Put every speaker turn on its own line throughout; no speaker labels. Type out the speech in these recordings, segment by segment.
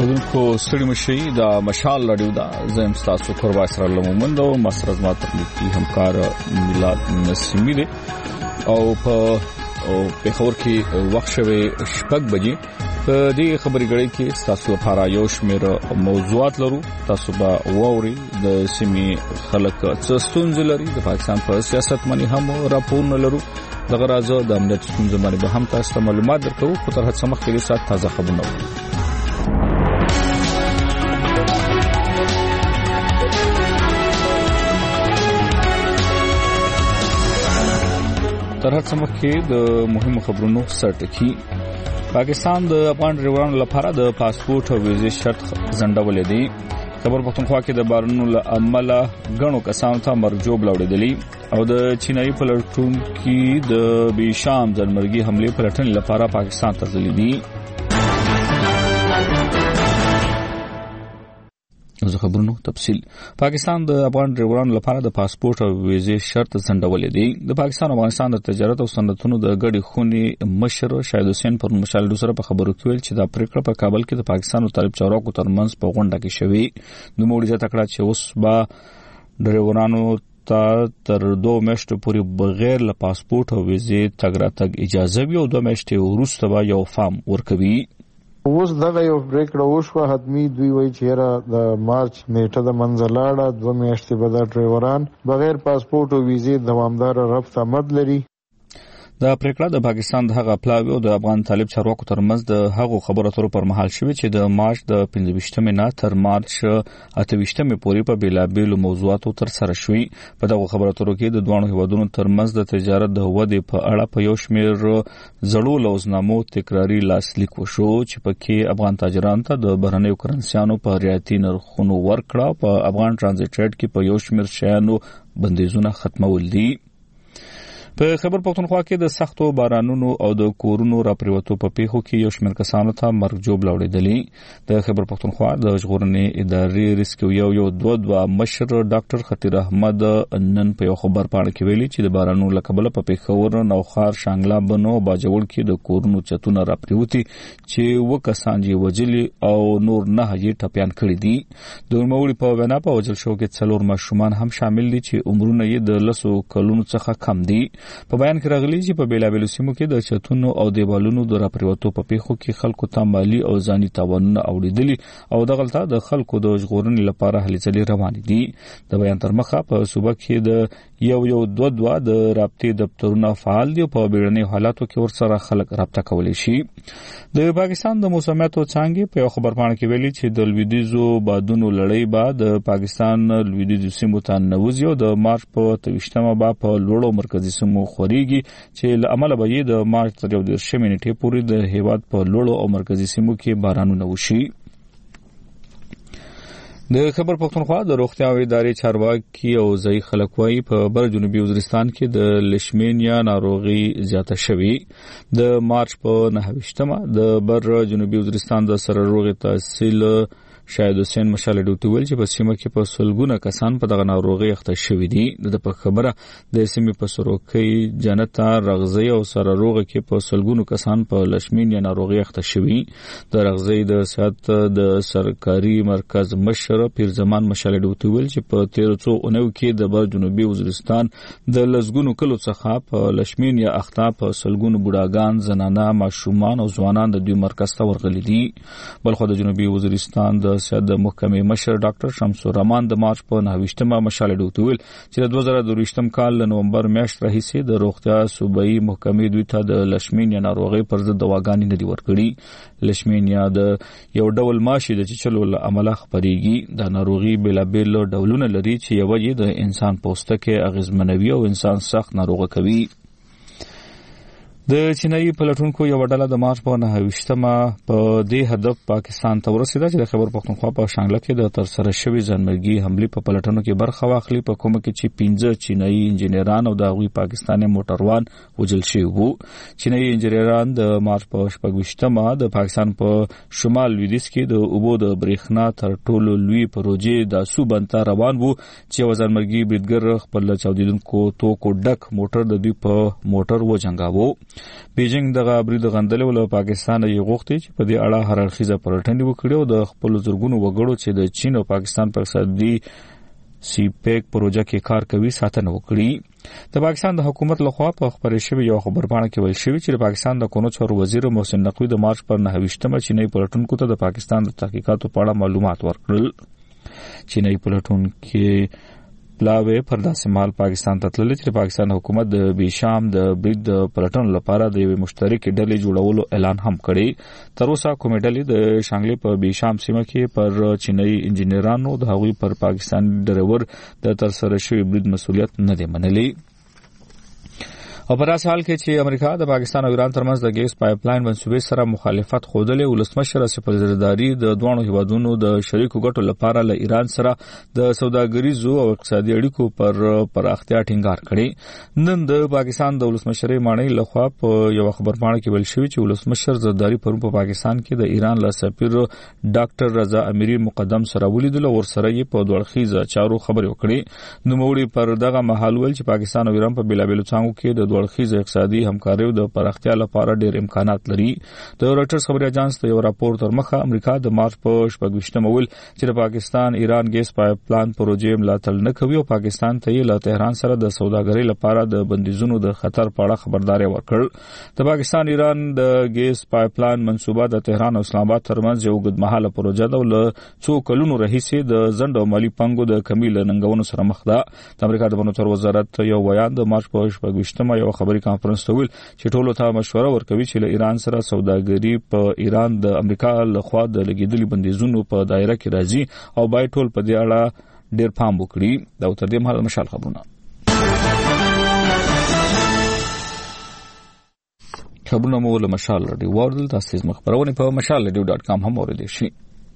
اوریدونکو ستړي مشي د مشال رادیو دا زم تاسو قربا سره لمومند او مسرز ما تخنیکی همکار میلاد نسیمی دی او په خبر کې وخت شوه شپږ بجې په دې خبري غړي کې تاسو لپاره یو شمېر موضوعات لرو. تاسو به ووري د سیمې خلک څه ستونزې لري، د پاکستان په سیاست باندې هم راپورونه لرو. دغه راځه د امنیت ستونزې باندې به هم تاسو معلومات درکو. خو تر هڅه مخکې د سات تازه خبرونه تر هڅه مخکې د مهمو خبرونو سرټکی. پاکستان د افغان ډریورانو لپاره د پاسپورت او ویزې شرط ځنډولې دي. خبر پښتونخوا کې د بارونو له عمله غنو کسانو ته مرجوب لوړېدلې او د چینایي پلټونکو د بیشام ځلمرګي حمله پلټنې لپاره پاکستان ته ځلې دي. زه خبرونو تفصیل. پاکستان د افغان ډریورانو لپاره د پاسپورت او ویزې شرط ځنډولې دي. د پاکستان او افغانستان د تجارت او صنعتونو د ګډي خونې مشر شاهد حسین پر مشال سره په خبرو کې ویل چې دا پریکړه په کابل کې د پاکستان او طالب چارواکو ترمنځ په غونډه کې شوې. نو موږ ځکه چې اوس با ډریورانو ته تر 2 میاشتو پورې بغیر له پاسپورت او ویزې تګ راتګ اجازه وي او 2 میاشتې وروسته به یو فارم ورکوي.
اوس دغه یو پریکړه وشوه. حتمی دوی وایي چې د مارچ نیټه د منځلاړه 2 میاشتې به د ډریوران بغیر پاسپورت او ویزې دوامدار رفت آمد لري.
دا پریکړه د پاکستان د هغه پلاوی او د افغان طالب چارواکو ترمنځ د هغو خبرو اترو پر مهال شوه چې د مارچ د 15مې نه تر مارچ 28مې پورې په بیلابېلو موضوعاتو تر سره شوې. په دغه خبرو اترو کې د دوه هیوادونو ترمنځ د تجارت د ودې په اړه په یو شمېر زړو لوزنامو تکراری لاسلیک وشو چې پکې افغان تاجرانو ته د بهرنیو کرنسیانو په رعایتي نرخونو ورکړه. په افغان ترانزیت ریټ کې په یو شمېر شیانو بندیزونه ختمول دي. په خبر پښتونخوا کې د سختو بارانونو او د کورونو راپریوتو په پیښو کې یو شمېر کسانو ته مرګ جوړ لوړېدلی. د خبر پښتونخوا د ژغورنې ادارې ریسکیو یو 2 مشر ډاکټر خطیر احمد نن په یو خبر پاڼه کې ویلي چې د بارانونو لکبله په پیښور نوخار شانګلا بنو باجوړ کې د کورونو چتونه راپریوتي چې وکسان یې وجلي او نور نه یې ټپيان کړی دي. د نوموړي په وینا په وجل شو کې 4 ماشومان هم شامل دي چې عمرونه یې د 10 کلونو څخه کم دي. په بیان کې راغلي چې په بیلابېلو سیمو کې د چتونو او دیوالونو د راپریوتو په پیښو کې خلکو ته مالی او ځاني تاوانونه اوریدلي او دغلطه د خلکو د ژغورنې لپاره هلې ځلې روان دي. د بیان تر مخه په صوبه کې د یو 2 د رابطې دفترونه فعال دي او په بیړني حالاتو کې ورسره خلک رابطه کولی شي. د پاکستان د موسمیاتو څانګې په یو خبر پاڼه کې ویلي چې د لویدیځو بادونو لړۍ بعد د پاکستان لویدیځو سیمو ته نوځي او د مارچ په 23مه با په لوړو مرکزي سیمو خوريږي چې له عمله به د مارچ تر 10مې نیټې پورې د هیواد په لوړو او مرکزي سیمو کې بارانونه وشي. د خبر پښتونخوا د روغتیا او ادارې چارواکي او ځای خلک وايي په بر جنوبي وزیرستان کې د لیشمینیا ناروغي زیاته شوې. د مارچ په 29مه د بر جنوبي وزیرستان د سره روغي تحصیل شاهد حسین مشال ډوټي ویل چې په سیمه کې په سلګونه کسان په دغه ناروغي اخته شوي دي. د په خبره د سیمې په سروکي جنتا رغزي او سره روغه کې په سلګونو کسان په لشمینیا ناروغي اخته شوي. د رغزي د صحت د سرکاري مرکز مشر پیر زمان مشال ډوټي ویل چې په 1309 کې د بر جنوبي وزیرستان د لزګونو کلو څخه په لشمینیا اخته په سلګونو بوډاګان زنانه ماشومان او ځوانان د دوی مرکز ته ورغلي دي. بلخو د جنوبي وزیرستان د سیاست د محکمې مشر ډاکټر شمس الرحمن د مارچ په 29مه مشال ډوټي ویل چې د 2022م کال له نومبر میاشتې راهیسې د روغتیا صوبایي محکمې دوی ته د لشمینیا ناروغي پر ضد دواګانې نه دي ورکړي. لشمینیا د یو ډول ماشي د چلو له عمله خبريږي. د ناروغي بلابل ډولونه لري چې یو یې د انسان پوستکي اغیزمنوي او انسان سخت ناروغه کوي. د چینایي پلټونکو یو ډله د مارچ په 29مه په دې هدف پاکستان ته ورسېده چې د خبر پښتونخوا په شانګله کې د تر سره شوی ځانمرګي حمله په پلټنو کې برخه واخلي. په کومه کې چې 15 چینایي انجنیران او د غوي پاکستاني موټروان وژل شوي وو. چینایي انجنیران د مارچ په 28مه د پاکستان په شمال لویدیځ کې د اوبو د برېښنا تر ټولو لوی پروژې د سوبنتا روان وو چې ځانمرګي بریدګر خپل چاودیدونکو توکو ډک موټر د دوی په موټر وجنګاوه. بیجینګ دغه برید غندلو له پاکستان یې غوښتي چې په دې اړه هر اړخیزه پلټنې وکړي او د خپل زورګونو وګړو چې د چین او پاکستان پر اقتصادي سی پیک پروژه کې کار کوي ساتنه وکړي. د پاکستان د حکومت لخوا په خبرې شوی یو خبرپاڼه کې ویل شوی چې پاکستان د قانون چارو وزیر محسن نقوی د مارچ پر 9 چینی پلټونکو ته د پاکستان د تحقیقاتو په اړه معلومات ورکړل. چینی پلټونکو پلاوی پر داسې مال پاکستان ته تللی چې پاکستان حکومت د بیشام د برید د پلټن لپاره د یوې مشترکې ډلې جوړولو اعلان هم کړی. تر اوسه کومې ډلې د شانګلې په بیشام سیمه کې پر چینی انجینرانو د هغوی پر پاکستان ډرایور د ترسره شوی برید مسؤلیت نه دی منلی. او په داسې حال کې چې امریکا د پاکستان او ایران ترمنځ د ګیس پایپ لاین منصوبې سره مخالفت خوده، ولسمشر اسف الزرداری د دوه هیوادونو د شریکو ګټو لپاره له ایران سره د سوداګریزو او اقتصادي اړیکو پر پراختیا ټینګار کړي. نن د پاکستان د ولسمشر مانی لخوا په یو خبرپاڼه کې ویل شوی چې ولسمشر زرداری پرون په پاکستان کې د ایران له سفیر ډاکټر رضا امیری مقدم سره ولیدل او ورسره یې په دوړخیزه چارو خبرې وکړي. نو موږ پر دغه مهال ول چې پاکستان او ایران په بیلابیلو څانګو کې د ورخیز اقتصادي همکاریو د پراختیا لپاره ډېر امکانات لري. د رويټرز خبري اژانس ته یو راپور تر مخه امریکا د مارچ په 28 مول چې د پاکستان ایران ګیس پایپ لاین پروژې ملاتړ نه کوي او پاکستان ته یې له تهران سره د سوداګرۍ لپاره د بندیزونو د خطر په اړه خبرداري ورکړ. د پاکستان ایران د ګیس پایپ لاین منصوبه د تهران او اسلام آباد ترمنځ یو اوږدمهاله پروژه ده او له څو کلونو راهیسې د ځنډ او مالی پنګو د کمی له ننګونو سره مخ ده. د امریکا د بانکونو وزارت یو بیان د مارچ په 28 یو خبري کانفرنس ته ویل چې ټولو ته مشوره ورکوي چې له ایران سره سوداګري په ایران د امریکا لخوا د لګیدلي بندیزونو په دایره کې راځي او باید ټول په دې اړه ډیر پام وکړي. دا تر دې مهال مشال خبرونه مو له مشال رادیو ورل تاسو مخبرونه په mashalradio.com هم اوریدئ شي.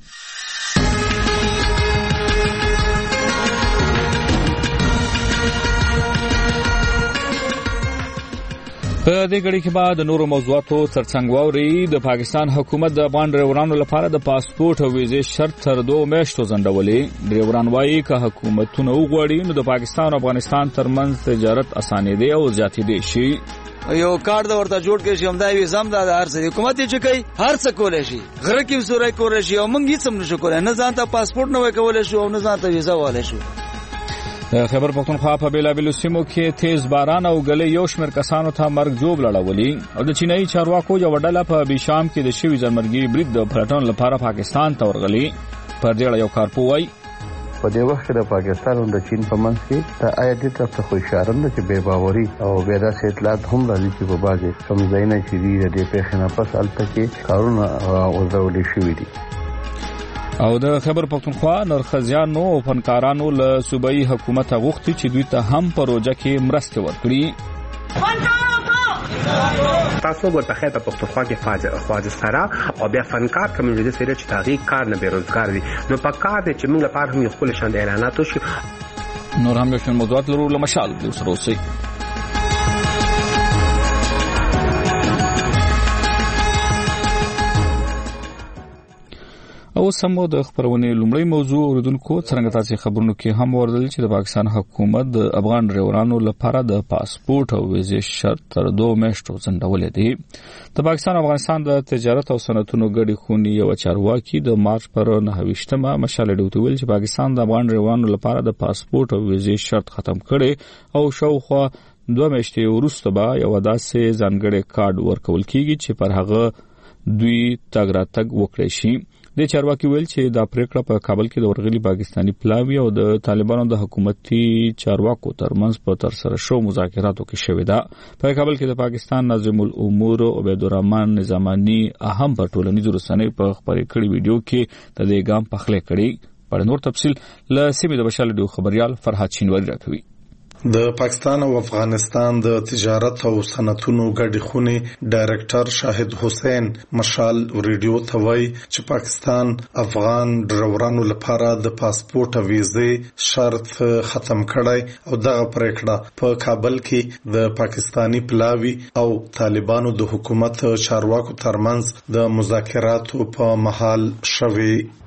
په دې غړي کې بعد نورو موضوعاتو ترڅنګ ووري د پاکستان حکومت د افغان ډرایورانو لپاره د پاسپورت او ویزې شرط تر 2 میاشتو ځنډولې. ډرایوران وايي چې حکومتونه وغواړي نو د پاکستان او افغانستان ترمنځ تجارت اسانه دي او زیاتې دي شي.
یو کارت ورته جوړ کړي چې همدای ویزم د هر څه حکومت چې کوي هر څه کولای شي غره کې سورای کولای شي او موږ هیڅ هم نشو کولای، نه ځان ته پاسپورت نه وکولای شو او نه ځان ته ویزه والای شو.
خبر پختونخوا په بیلابیلو سیمو کې تیز باران او غلې یو شمېر کسانو ته مرګ جوړ لړولي او د چینایي چارواکو یو ډله په بیشام کې د شوی ځمرګي برید د پلټون لپاره پاکستان ته ورغلي. پر دې یو کارپوی
په دې وخت د پاکستان او د چین په منځ کې د آیت طرف ته اشاره ده چې بے باوري او بے راسه اطلاعات هم راځي چې په باغ سمځاینه چې د پیښې نه پس الته کې کارونه ورول شوي دي.
او د خبر پختونخوا نرخزیانو او فنکارانو له صوبایي حکومت غوښتي چې دوی ته هم پروژه کې مرسته ورکړي.
تاسو ورته خیر په پختونخوا کې خواجه سره او بیا فنکار کمیونټي سره چې تاریخ کار نه بیروزګار دي نو په کار دي چې موږ لپاره هم خپل شاند اعلانات وشي.
نور هم یو شمېر موضوعات لرو له مشال د سره اوسئ. او سمو د خبرونه لومړی موضوع اوریدونکو څنګه تاسو خبرونو کې هم وردل چې د پاکستان حکومت د افغان ډرایورانو لپاره د پاسپورت او ویزې شرط تر 2 میاشتو ځنډولې دي. د پاکستان او افغانستان د تجارت او صنعتونو ګډي خونی یو چارواکي د مارچ پر 9 مشال ډیوټ ویل چې پاکستان د افغان ډرایورانو لپاره د پاسپورت او ویزې شرط ختم کړي او شاوخوا 2 میاشتې وروسته به یو داسې ځانګړی کارت ورکول کیږي چې پر هغه دوی تګ راتګ وکړي شي. د چارواکي ویل چې د پریکړه په کابل کې د ورغلي پاکستاني پلاوی او د طالبانو د حکومتي چارواکو ترمنځ په تر سره شو مذاکراتو کې شوې ده. په کابل کې د پاکستان ناظم الامور عبید الرحمن نظامانی اهم په ټولنیزو رسنیو په خبرې کړي ویډیو کې د دې ګام پخله کړي. په نور تفصیل له سیمې د بشال ډیو خبريال فرحات شینواری راکوي.
د پاکستان او افغانستان د تجارت او صنعتونو ګډي خونې ډایرکټر شاهد حسین مشال ریډیو ته وایي چې پاکستان افغان ډرایورانو لپاره د پاسپورت او ویزې شرط ختم کړی او دغه پریکړه په کابل کې د پاکستانی پلاوی او طالبانو د حکومت چارواکو ترمنځ د مذاکراتو په محل شوې.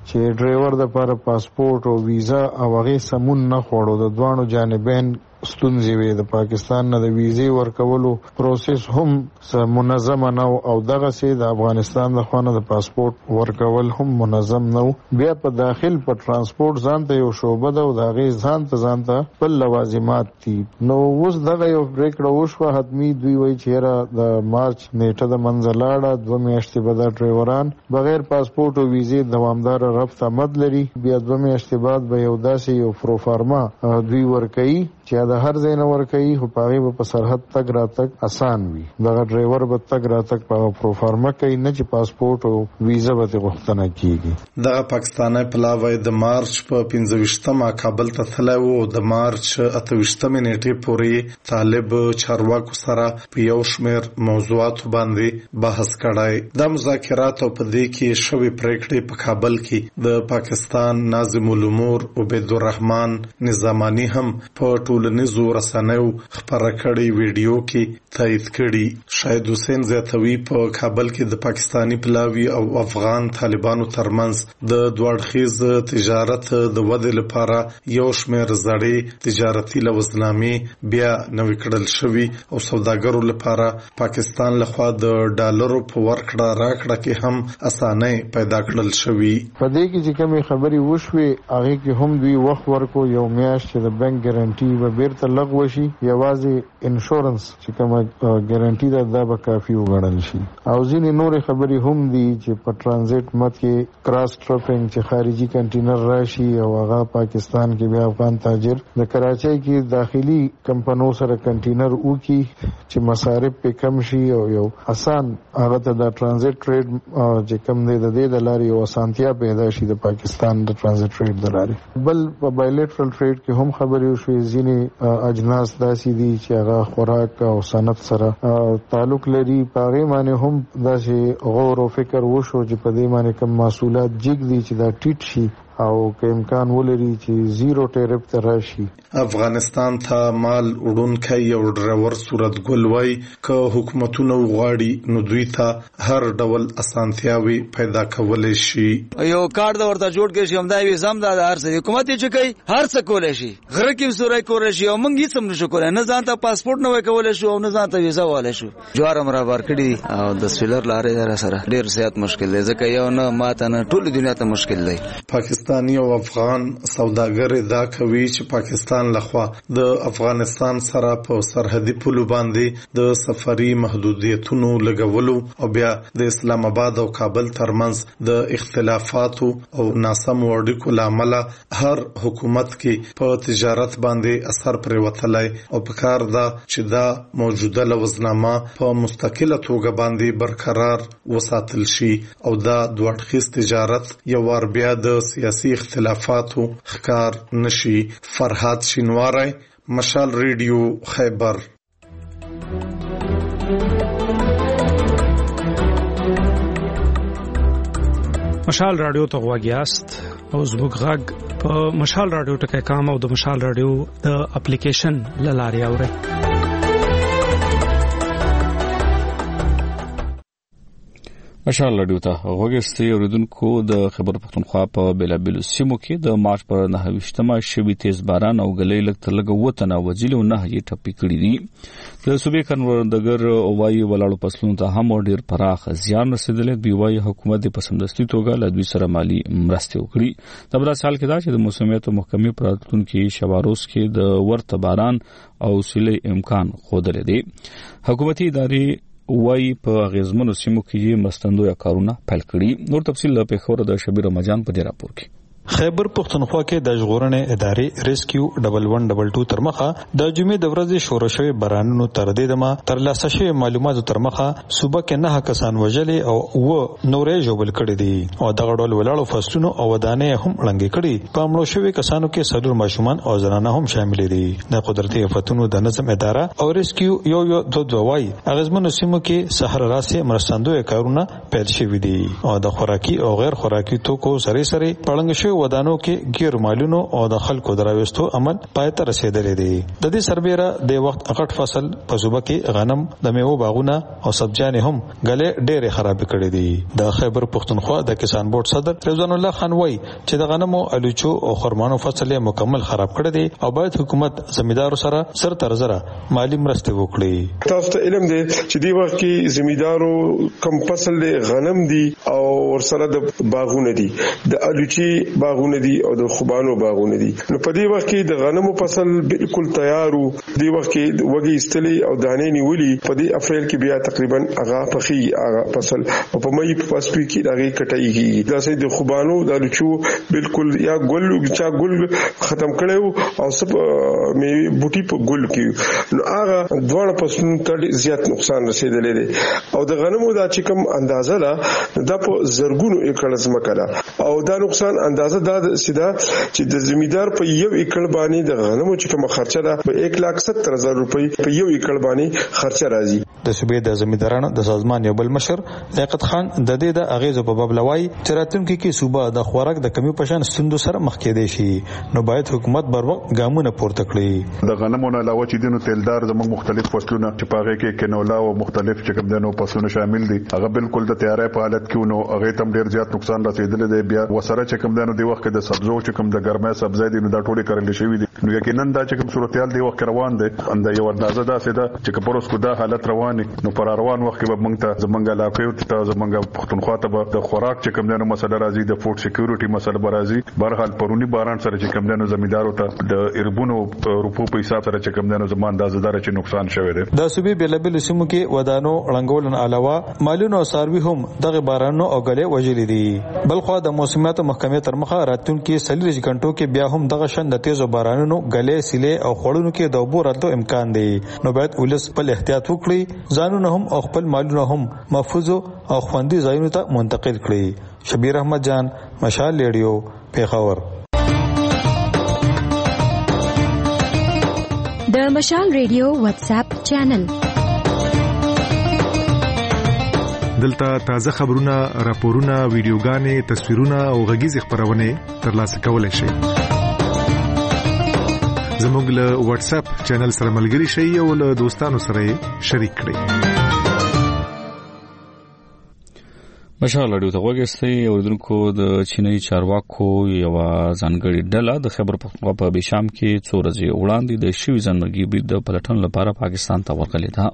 چې ډرایور د لپاره پاسپورت او ویزا او هغه سمون نه خوړو د دوانو جانبین ستونزې وي. د پاکستان نه د ویزې ورکولو پروسس هم منظم نه او دغه سي د افغانستان د خوانه د پاسپورت ورکول هم منظم نه. بیا په داخل په ترانسپورت ځانته یو شوبه ده او د هغې ځانته بل لوازمات دي. نو اوس دغه یو پرېکړه وشوه حتمي دوی وایي چې د مارچ نیټه د منځه لاړه 2 میاشتې به دا ډرایوران بغیر پاسپورت او ویزې دوامداره رفت آمد لري. بیا 2 میاشتې بعد به یو داسې یو پروفارما دوی ورکوي چې د هر ځای نه ورکوي خو په هغې به په سرحد تګ راتګ اسان وي. دغه ډرایور به تګ راتګ په پروفارما کوي نه چې پاسپورت او ویزه به ترې غوښتنه کیږي.
دغه پاکستانی پلاوی د مارچ په 25مه کابل ته تللی و او د مارچ 28مې نیټې پورې طالب چارواکو سره په یو شمېر موضوعاتو باندې بحث کړی. دا مذاکرات او په دې کې شوې پریکړې په کابل کې د پاکستان ناظم الامور عبیدالرحمن نظامانی هم په ټولنیزو رسنیو خپره کړي ویډیو کې تایید کړي. شاهد حسین زیاتوي په کابل کې د پاکستانی پلاوی او افغان طالبانو ترمنځ د دوړخیز تجارت د ودې لپاره یو شمېر زړې تجارتي لوزنامې بیا نوي کړل شوي او سوداګرو لپاره پاکستان لخوا د ډالرو په ورکړه راکړه کې هم اسانۍ پیدا کړل شوي.
په دې کې چې کومې خبرې وشوي هغې کې هم دوی وخت ورکو یو میاشت چې د بانک ګارانټي به بیرته لغوه شي. یوازې انشورنس چې کومه ګارانټي ده دا به کافي وګڼل شي. او ځینې نورې خبرې هم دي چې په ټرانزیټ مت کې کراس ټرافینګ چې خارجي کنټینر راشي او هغه پاکستان کې بیا افغان تاجر د کراچۍ کې داخلي کمپنو سره کنټینر وکي چې مصارف په کم شي او یو آسان هغه ته د ټرانزیټ ټریډ چې کم دی د دې د لارې یو اسانتیا پیدا شي د پاکستان د ټرانزیټ ټریډ د لارې. بل په بایلیټرل ټریډ کې هم خبرې وشوې. ځینې اجناس داسې دي چې هغه خوراک او صنعت سره تعلق لري. په هغې باندې هم داسې غور او فکر وشو چې په دې باندې کوم محصولات جګ دي چې دا ټیټ شي او که امکان ولري چې زیرو ټیرف ته راشي.
افغانستان ته مال وړونکی یو ډرایور صورت ګل وای که حکومتونه وغواړي نو دوی ته هر ډول اسانتیاوي پیدا کولی شي.
یو کارت ورته جوړ کړي شي همدا وي زم دا هر څه حکومت یې چې کوي هر څه کولی شي. غره کې سورای کولی شي او موږ هیڅ هم نشو کولی. نه ځان ته پاسپورت نه کولی شو او نه ځان ته ویزا والی شو. جوار هم رابار کړي او د سپیلر لارې را سره ډېر زیات مشکل دی ځکه یو نه ماته نه ټولې دنیا ته مشکل دی.
پاکستانی او افغان سوداګر دا کوي چې پاکستان لخوا د افغانستان سره په سرحدي پولو باندې د سفري محدودیتونو لګولو او بیا د اسلام آباد او کابل ترمنځ د اختلافاتو او ناسمو اړیکو لامل هر حکومت کې په تجارت باندې اثر پرېوتلی او پکار ده چې دا موجوده لوزنامه په مستقله توګه باندې برقرار وساتل شي او دا دوړخیز تجارت یو ور بیا د سیاسي اختلافاتو ښکار نشي. فرهاد شینواری، مشال ریډیو، خیبر.
مشال رادیو ته غواګیاست او زموږ غږ په مشال رادیو ټکی کام او د مشال رادیو د اپلیکیشن لاري اوري.
مشال رادیو ته غوږی اوریدونکو د خبر پښتونخوا په بیلابیلو سیمو کې د مارچ پر 9مه شوي تیز باران او غلې لږ تر لږه وطن وزیل او نه یې ټپي کړي دي. د صوبې کنوردګر اوایي ولاړو فصلونو ته هم ډیر پراخ زیان رسیدلی. دوی وايي حکومت په سمدستي توګه له دوی سره مالی مرستې وکړي. د بل سال کې دا چې د موسمیت محکمې پر راتلونکي شواروز کې د ورته باران او سیلې امکان ښودلی دی. حکومتي ادارې وای په غزمنو سیمو کې مستندوی کارونه پیل کړي. نور تفصیل له پیښور د شبیر رمضان په دې راپور کې.
خیبر پښتونخوا کې د ژغورنې ادارې ریسکیو 1122 تر مخه د جمعې د ورځې شروع شوی بارانونو تر دې دمه تر لاسه شوی معلوماتو تر مخه صوبه کې 9 کسان وژلې او نورې جوړل کړي دي او دغه ډول ولاړو فصلونو او ودانې هم لنګې کړي. په مړو شوی کسانو کې سلور ماشومان او زنانه هم شامل دي. د قدرتي آفتونو د نظم اداره او ریسکیو یو دوای اغزمنو سیمو کې سحر راسه مرستندوی کارونه پیل شوي دي او د خوراکي او غیر خوراکي توکو سره پړنګ شوی شوی ودانو کې غیر مالونو او د خلکو دراوستو عمل پای ته رسیدلې دي. د دې سربېره د وخت غټ فصل په صوبه کې غنم، د میوو باغونه او سبزیان هم غلې ډېرې خراب کړې دي. د خیبر پښتونخوا د کسان بورډ صدر رضوان الله خان وایي چې د غنمو، الوچو او خرمانو فصل مکمل خراب کړی دی او باید حکومت زمیدارو سره سر تر سره مالی مرسته وکړي.
تاسو ته علم دی چې دی وخت کې زمیدارو کم فصل دی غنم دی او ورسره د باغونه دي، د الوچي باغونه دي او د خرمانو باغونه دي. نو په دې وخت کې د غنمو فصل بالکل تیارو، دی وخت کې وږي استلي او دانې نیولي. په دې اپریل کې بیا تقریبا هغه پخي هغه فصل او په مې په پاسپی کې دغه کټای کیږي. دا سې د خرمانو د الوچو بالکل یا ګل ختم کړو او سب میوه بوټي په ګل کې. نو هغه دواړه فصلونو ته زیات نقصان رسیدلی دی او د غنمو دا چې کوم اندازه ده دا په زرګونو ایکړ ځمکه ده او دا نقصان اندازه دا سیده چې د زمیدار په یو ایکړ باندې د غنمو چې کوم خرچه ده په 1,70,000 روپۍ په یو ایکړ باندې خرچه راځي.
د صوبې د زمیدارانو د سازمان یو بل مشر لیاقت خان د دې د اغیزو په باب لوي چې راتلونکي کې صوبه د خوراک د کمی په شان ستوندو سره مخ کېدې شي، نو باید حکومت بر وخت ګامونه پورته کړي.
د غنمو نه علاوه چې دینو تیلدار زموږ مختلف فصلونه چې پاغه کې کنولا او مختلف چې کوم دنو فصلونه شامل دي هغه بالکل د تیارې په حالت کې نو هغه تم ډیر زیات نقصان رسیدلی دی. بیا وسره چې کوم دنو دی وخت د سبزو چې کوم د ګرمه سبزی دي نو دا ټولې کړل شوی دي. نو یقینا دا چې کوم صورتحال دی وخت روان دي اند یو اندازه دا سیده چې پروس کو دا حالت روان نو پر روان وخت به موږ ته زمونږ علاقې ته زمونږ پښتونخوا ته د خوراک چې کوم دنو مسله راځي، د فود سکیورټي مسله راځي. بهرحال پرونی باران سره چې کوم دنو زمیدارو ته د اربونو روپو په حساب سره چې کوم دنو زمان اندازدار چې نقصان شوی دی.
د صوبې بلبل سیمو کې ودانو رنګولن علاوه مالونو او ساروي هم دغه بارانو او غلې وجلې دي. بلخو د موسمیات محکمې تر مخه راتلونکي 40 غنټو کې بیا هم دغه شند تیزو بارانونو غلې سیلې او خړونو کې د اوبو راتلو امکان دی. نو باید ولس په احتیاط وکړي، ځانونه هم او خپل مالونه هم محفوظ او خوندي ځایونو ته منتقل کړي. شبیر احمد جان، مشال ریډیو، پیښور.
د مشال ریډیو واتس اپ چینل
دلته تازه خبرونه، راپورونه، ویډیوګانې، تصویرونه او غږیز خبرونه ترلاسه کولای شئ. زموږ له واتس اپ چینل سره ملګري شئ او له دوستانو سره شریک کړئ.
مشال اړیو ته وګورئ اوردونکو د چینی چارواکو یو ځانګړي ډله د خیبر پختونخوا په بشام کې څو ورځې وړاندې د شوی ځانمرګي برید د پلټن لپاره پاکستان ته ورغلې ده.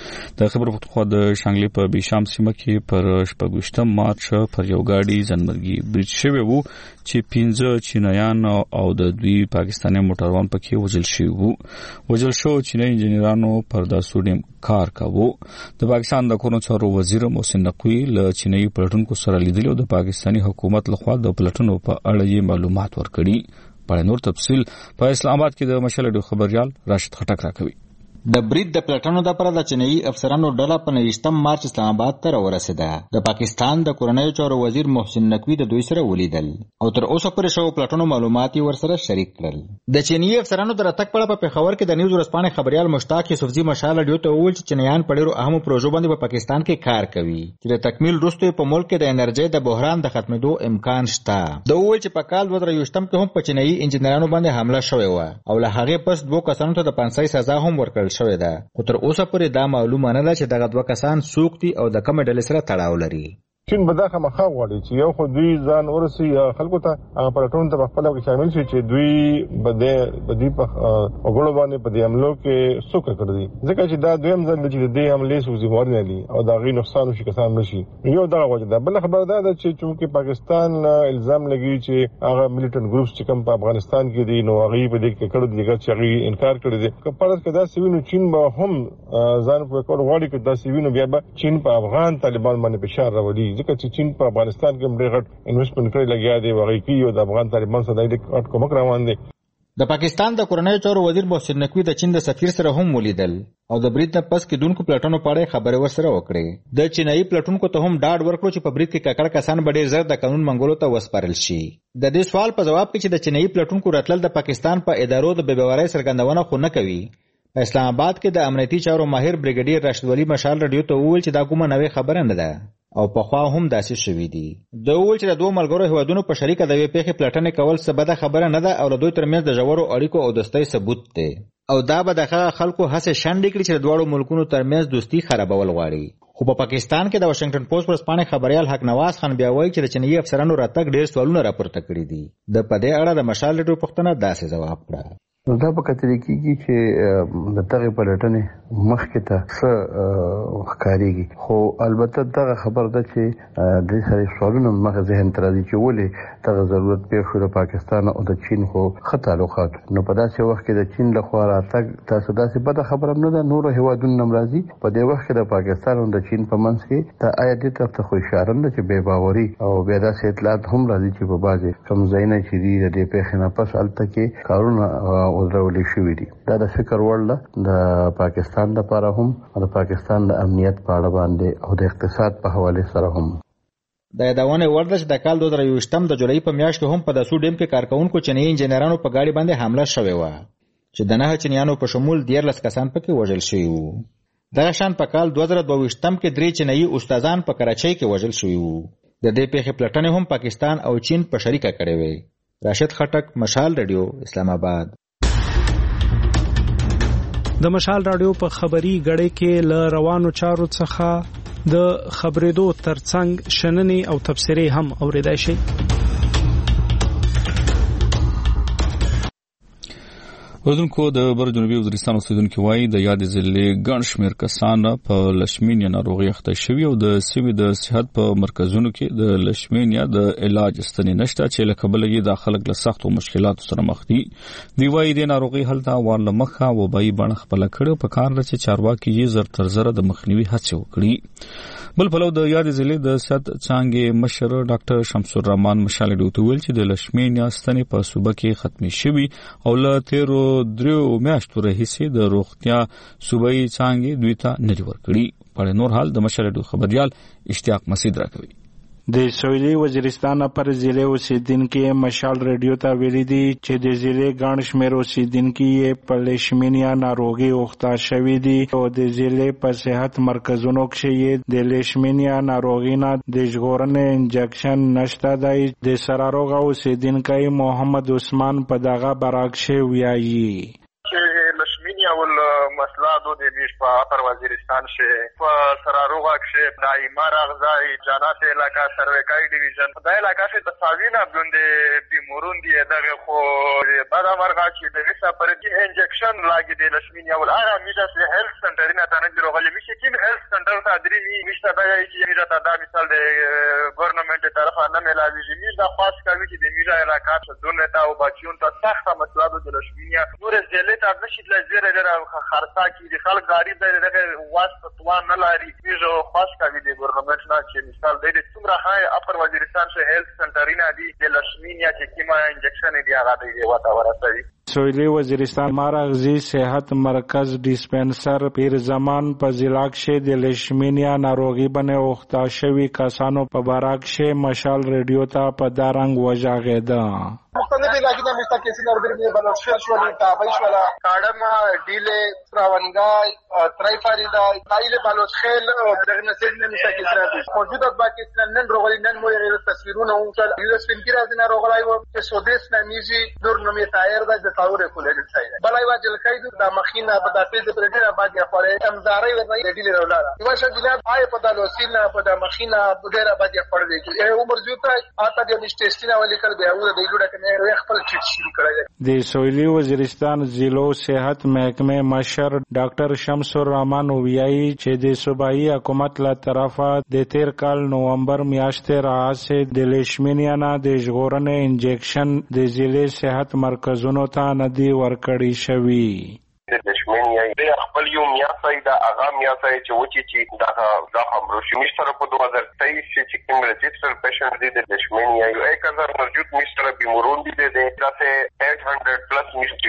د خیبر پختونخوا د شانګلې په بشام سیمه کې پر 28 مارچ پر یو گاډي ځانمرګي برید شوی وو چې 15 چینایان او د دوی پاکستاني موټروان پکې وژل شوی وو. وژل شو چینایي انجنیرانو پر د سوډیم کار کاوه. د پاکستان د کورنیو چارو وزیر محسن نقوی له چینایي پلټونکو سره لیدل او د پاکستاني حکومت لخوا د پلټنو په اړه یې معلومات ورکړي. په نور تفصیل په اسلام آباد کې د مشال ډیو خبريال راشد خټک راکوي.
د برید د پلټنو لپاره د چینایي افسرانو ډله په 29 مارچ اسلام آباد ته ورسېده. د پاکستان د کورنیو چارو وزیر محسن نقوی د دوی سره ولیدل او تر اوسه پورې شو پلټنو معلومات ورسره شریک کړل. د چینایي افسرانو د راتګ په اړه په پیښور کې د نیوز ورځپاڼې خبريال مشتاق یوسفزي مشال ډیو ته وویل چې چینایان په ډیرو اهمو پروژو باندې په پاکستان کې کار کوي چې د تکمیل وروسته په ملک کې د انرژي د بحران د ختمېدو امکان شته. د وویل چې په کال 2023 کې هم په چینایي انجنیرانو باندې حمله شوې و او له هغې پس 2 کسانو ته د پانسۍ سزا هم ورکړل شوې ده. تر اوسه پورې دا معلومه نه ده چې دغه 2 کسان څوک دي او د کومه ډلې سره تړاو لري.
چین به دا خامخا غواړي چې یو خو دوی ځان ورسي خلکو ته هغه پلټون ته خپل کې شامل شي چې دوی بدی په وګړو باندې په دې عملو کې څوک کړی ځکه چې دا دویم ځل چې دې عملې سوزي ورنه دي او دا غي نقصان شي کسان نشي. یو دا وجه ده. بل خبر ده چې چونکه پاکستان الزام لګي چې هغه ملیټنټ ګروپس چې کوم په افغانستان کې دي نو هغه په دې کې کړو دي چې هغه انکار کړی دي. که پرځ کې دا سوینو چین به هم ځان په کور غواړي چې دا سوینو بیا به چین په افغان طالبان باندې فشار راوړي ځکه چې چین په افغانستان کې ډېر غټ انویسټمنټ کړی لګیا دی واقعي او د افغان طالبان سره د کومک روان دي.
د پاکستان د کورنیو چارو وزیر محسن نقوی د چین د سفیر سره هم ولیدل او د برید نه پس کې دونکو پلټنو په اړه خبرې ورسره وکړې. د چینایي پلټونکو ته هم ډاډ ورکړو چې په برید کې ککړ کسان به ډېر زر د قانون منګولو ته وسپارل شي. د دې سوال په جواب کې چې د چینایي پلټونکو راتلل د پاکستان په ادارو د بېباورۍ څرګندونه خو نه کوي، په اسلام آباد کې د امنیتي چارو ماهر بریګیډیر راشد ولی مشال رادیو ته وویل چې دا کومه نوې خبره نه ده. او په خوا هم داسې شوي دي. د وویل چې د دوه ملګرو هیوادونو په شریکه د یوې پیښې پلټنې کول څه بده خبره نه ده او د دوی ترمنځ د ژورو اړیکو او دوستۍ ثبوت دی او دا به د هغه خلکو هڅې شنډې کړي چې د دواړو ملکونو ترمنځ دوستي خرابول غواړي. خو په پاکستان کې د واشنگټن پوسټ ورځپاڼې خبریال حق نواز خان بیا وایي چې د چینایي افسرانو راتګ ډېر سوالونه راپورته کړي دي. د په دې اړه د مشال راډیو پوښتنه داسې ځواب کړه.
دا په کتل کېږي چې د دغه پلټنې مخکې ته څه ښکارېږي، خو البته دغه خبر ده چې د سړي سوالونه مخه ذهن ته راځي چې ولې دغه ضرورت پیښ شو د پاکستان او د چین خو ښه تعلقات. نو په داسې وخت کې د چین لخوا راتګ تاسو داسې بده خبره نه ده، نورو هیوادونو هم راځي. په دې وخت کې د پاکستان او د چین په منځ کې د آیا دې طرف ته خو اشاره نه چې بې باوري او بیا داسې اطلاعات هم راځي چې په بعضې کوم ځایونه چې دي د دې پیښې نه پس هلته کې کارونه ودرولې شوي دي. دا د فکر وړ ده د پاکستان لپاره هم او د پاکستان د امنیت په اړه باندې او د اقتصاد په حواله سره هم.
د یادونې وړ ده چې د کال 2023 د جولای په میاشت کې هم په داسو ډیم کې کارکونکو چینایي انجینرانو په ګاډي باندې حمله شوې وه چې د 9 چینایانو په شمول 13 کسان پکې وژل شوي وو. دغه شان په کال 2022 کې 3 چینایي استادان په کراچۍ کې وژل شوي وو. د دې پیښې پلټنې هم پاکستان او چین په شریکه کړې وې. راشد خټک، مشال رادیو، اسلام آباد.
د مشال رادیو په خبري غړې کې ل روانو چارو څخه د خبرېدو ترڅنګ شننې او تبصرې هم اوریدای شي.
ودونکو د بر جنوبي وزیرستان اوسیدونکو وایي د یاد ضلع ګڼ شمېر کسان په لشمینیا ناروغي اخته شوي او د سیمې د صحت په مرکزونو کې د لشمینیا د علاج ستنې نشته چې له کبله یې د خلک له سختو مشکلاتو سره مخ دي. دی وایي د ناروغي هلته ورله مخه وبایي بڼه خپله کړې په کار ده چې چارواکي یې زر تر زره د مخنیوي هڅې وکړي. بل پلو د یاد ضلع د صحت څانګې مشر ډاکټر شمس الرحمن مشال ډیوټ ویل چې د لشمینیا ستنې په صوبه کې ختمې شوي او له 13 میاشتو راهیسې د روغتیا صوبایي څانګې دوی ته نه دي ورکړي. په نور حال د مشال ډیوټ خبريال اشتیاق مسعود راکوي.
د سویلي وزیرستان پر ضلع اوسیدونکو مشال رادیو ته ویلي دي چې د ضلع ګڼ شمېر اوسیدونکو په لیشمینیا ناروغي اخته شوي دي او د ضلع په صحت مرکزونو کې د لیشمینیا ناروغي نه د ژغورنې انجکشن نشته دی. د سراروغ اوسیدونکو محمد عثمان په دغه براکشه ویایي
لشمینیا ول مسله دو د میش په اپر وزیرستان شه په سراروغه کې دایما راغځای جنات علاقہ سرویکای ډیویژن د علاقہ څخه تصاوینا بلند بیمورون دی دغه خو بعد مرغه چې د وسه پر کې انجکشن لاګي د لشمینیا ول هغه میشه په هیلث سنټر نه تنه جوړغلی میشه کې هیلث سنټر ته درې میشه دا چې میشه دا مثال د ګورنمنت طرفه نه ملاویږي میشه خاص کوي چې د میشه علاقہ څخه دونه تا او بچیون ته سخت مسله د لشمینیا نور زله ته نشي لزیره لره خرڅا کی د خلک غریب دغه واسطه توان نه لري میشه خاص کوي د ګورنمنت نه چې مثال د څومره هاي اپر وزیرستان شه هیلث سنټرینه دي د لشمینیا چې کیما انجکشن دی هغه دی وتا ورسوي.
سویلی وزیرستان مارغزی صحت مرکز ډیسپنسر پیر زمان په ضلع کې د لیشمینیا ناروغي باندې اخته شوي کسانو په باراکشه مشال رادیو ته په دارنګ وژاغېده.
مختلف علاقې د مستقیسین اردن بلوچستان شولې تابعی شولا کاډم ډیله تراونګای ترایفاریدا نایله بلوچخیل دغه نسل نه مستقیسین موجوده پاکستان نن روغلی نن مو یې تصویرونه او چې یو سپینګر از نه روغلای وو چې سودیس نمیږي نور نومي تایر د تاور کولې ځای بلای واجل کایدو د مخینه په دافې د پرېډر باندې خورې امزارې ورنۍ ډیله رولاله یو شې جناب آی په دالوسین په د مخینه ډېر باندې خورې کې عمر زیاته اته د نشټستینه ولیکل به او د ډیلوډه
د سویلی وزیرستان ضلع صحت محکمه مشر ډاکټر شمس الرحمن ویایي چې د صوبایي حکومت له طرفه د تیر کال نومبر میاشتې راهیسې د لیشمینیا نه د ژغورنې انجکشن د ضلع صحت مرکزونو ته نه دي ورکړی شوي.
لشمینیا د خپل یو میاشتې د اغا میاشتې چې وچی چې دا خبرو شي مشتر په 2023 چې کوم رجستر پیشنټ دي د لشمینیا 1000 موجود مشتر بیمورون دي د 800 پلس میسټریټ کړي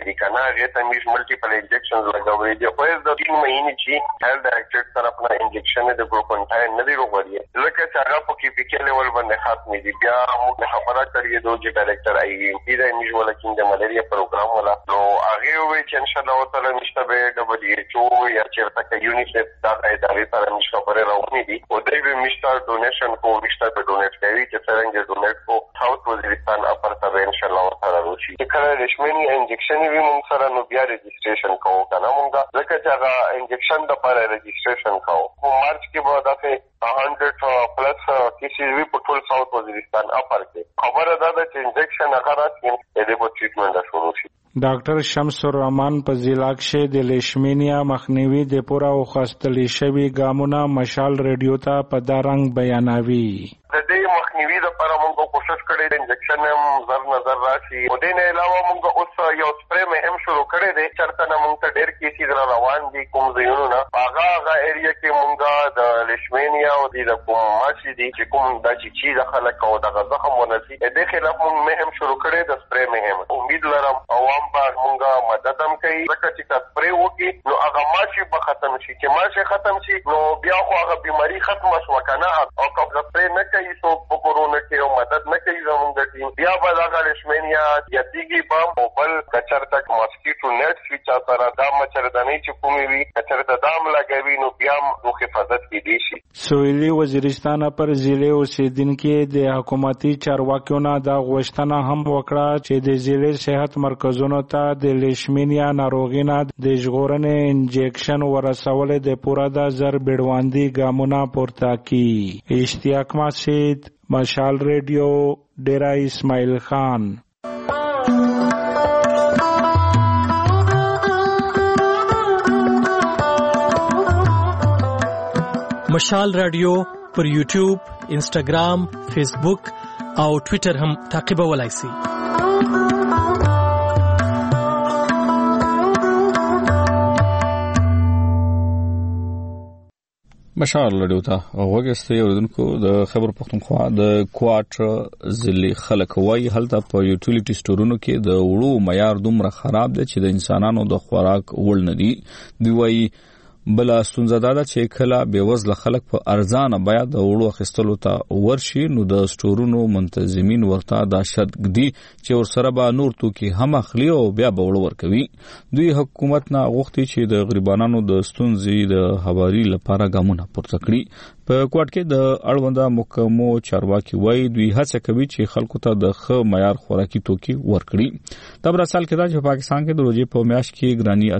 شوې دي کنه هغه ته میش ملټیپل انجکشنز لګولې دي خو د 3 مهینې چې هیلث ډایرکټر طرف نه انجکشن د ګلوکونټاین نه دی وروړي ځکه چې هغه په کې پی لیول باندې ختم دي بیا موږ خبره کړې دوه چې ډایرکټر آی دې میش ولکین د ملیریا پروګرام ولا نو هغه وی چې ان شاء الله تعالی نشته به WHO یا چیرته کې یونیسف دا ادارې سره مش خبره راوړي دي او دوی به مشته ډونیشن کو مشته به ډونیټ کوي چې څنګه ډونیټ کو ساوث وزیرستان اپر ته ان شاء الله تعالی وشي چې کله رښمنی انجکشن وی موږ سره نو بیا رجسټریشن کوو کنه موږ ځکه چې هغه انجکشن د لپاره رجسټریشن کوو په مارچ کې به دغه 100 پلس کیسز وی په ټول ساوث وزیرستان اپر کې خبره ده چې انجکشن هغه راځي د دې په ټریټمنټ شروع شي
ډاکټر شمس الرحمن په ضلع کې د لیشمینیا مخنیوي د پورا او خاصتلی شوی ګامونه مشال ریډیو ته په دارنګ بیانوي
د دې مخنیوي لپاره موږ کوشش کړې د انجکشن هم زر نظر راشي او د نه علاوه موږ اوس یو سپری مهم شروع کړی دی چرته نه موږ ته ډېر کیسې روان دي کوم ځایونو نه هغه ایریا کې موږ د لیشمینیا او د کوماشي دي چې کوم د چې د خلک او د زخم ونسي د خلاف موږ مهم شروع کړی د سپری مهم امید لرم عوام به موږ مدد هم کوي ځکه چې سپری وکړي نو هغه ماشي به ختم شي چې ماشي ختم شي نو بیا خو هغه بیماری ختم شو کنه او کوم سپری نه کوي سو په کورونا کې او مدد نه کوي زموږ د ټیم بیا به دا لیشمینیا یتیږي په بل کچر تک ماسکیټو نیټ چې سره دا مچردانی چې کومي وي کچر د دام لګوي نو بیا نو حفاظت کې دي شي
سویلی وزیرستان پر ضلع اوسیدونکو د حکومتي چارواکیو نه دا غوښتنه هم وکړه چې د ضلع صحت مرکزونو ته د لیشمینیا ناروغي نه د ژغورنې انجکشن ورسول د پوره د زر بیړواندي ګامونه پورته کړي اشتیاق مسجد مشال ریډیو ډیرا اسماعیل خان
مشال رادیو پر یوټیوب، انسټاګرام، فیسبوک او ټوئیټر هم تعقیبولای شئ.
مشال رادیو ته وګورئ اوردونکو د خبر پښتونخوا د کوارټر ضلع خلک وایي هلته په یوټیلیټي سټورونو کې د وړو معیار دومره خراب دی چې د انسانانو د خوراک وړ نه دي. دوی وایي بلا ستونزه ده چې کله بېوزله خلک په ارزانه بیه د وړو اخیستلو ته ورشي نو د سټورونو منتظمین ورته دا شرط ږدي چې ورسره به نور توکي هم اخلي او بیا به وړو ورکوي. دوی حکومت نه غوښتي چې د غریبانو د ستونزې د هواري لپاره ګامونه پورته کړي. په کوټ کې د اړونده محکمو چارواکي وایي دوی هڅه کوي چې خلکو ته د ښه معیار خوراکي توکي ورکړي. د برسال کې دا چې پاکستان کې د روزي په میاشت کې ګرانی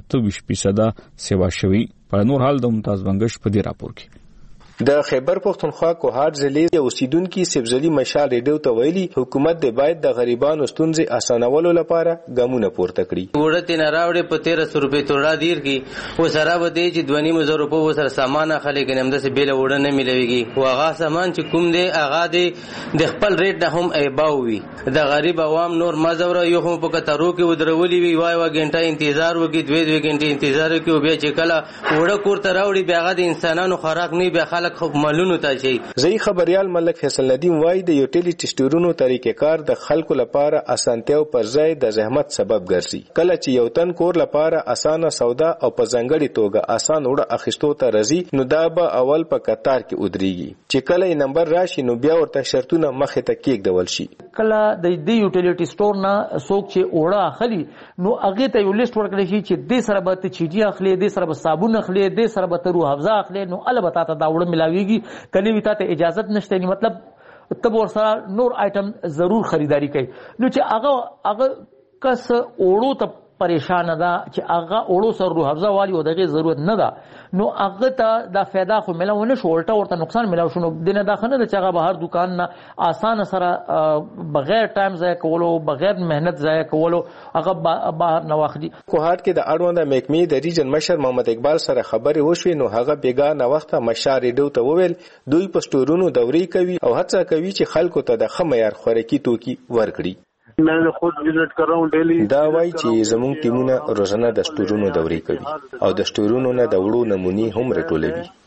28% سیوا شوی. په نور حال د ممتاز بنگش په دې راپور کې
د خیبر پختونخوا کوهاټ ضلع اوسیدونکو سبزلی مشال ریډیو ته ویلي حکومت د باید د غریبانو ستونزې اسانولو لپاره ګامونه پورته کړي.
وړته نه راوړې په 1300 روپے تورا دیر کې و سره به دی چې 2.5 روپے و سره سامان اخلي کنه د بیل وړه نه ملويږي او هغه سامان چې کوم دی هغه د خپل ریټ نه هم ایباوي. د غریب عوام نور مزور یو هم په کتارو کې ودرولي وي وای غنټه انتظار وکي 2 غنټه انتظار وکي او بیا چې کله وړه کوړه راوړي بیا هغه د انسانانو خوراک نه بیا خلک خو مالونو ته شي.
زئی خبريال ملک فیصل ندیم وای د یوټیلیټی سټورونو طریقې کار د خلکو لپاره اسانتیاو پر ځای د زحمت سبب ګرځي. کله چې یو تن کور لپاره اسانه سودا او په ځنګړي توګه اسان وړه اخیستو ته راځي نو دا به اول په قطار کې ودرېږي چې کله یې نمبر راشي نو بیا ورته شرطونه مخې ته کېږدول شي.
کله د دې یوټیلیټی سټور نه څوک چې وړه اخلي نو هغه ته یو لیست ورکړي شي چې دې سره به چيجي اخلي دې سره به صابون اخلي دې سره به ترو حفظه اخلي نو البته تا دا وړه ملاويږي کني وتا ته اجازت نشته ني مطلب تب ور سره نور آیټم ضرور خریداری کوي نو چې هغه کس اوړو ته پریشان ده چې هغه اوړو سره روح حفظه والی او دغه ضرورت نه ده نو هغه ته دا फायदा خو ملونه شو الټا ورته نقصان ملاو شنو دنه دا خنه چې هغه بهر دکان نه آسان سره بغیر ټایم ضایع کولو بغیر مهنت ضایع کولو هغه بهر نه واخلي.
کوهاټ کې د اړونده محکمې د ریجن مشر محمد اقبال سره خبرې وشوې نو هغه بیګانه وخت مشار ریډیو ته وویل دوی په سټورونو دوري کوي او هڅه کوي چې خلکو ته د خمیر خوراکي توکي ورکړي.
मैं खुद विजिट कर रहा हूं डेली.
دا وایي چې زموږ ټیمونه روزانه د سټورونو دوري کوي او د سټورونو نه د وړو نمونې هم راټولوي.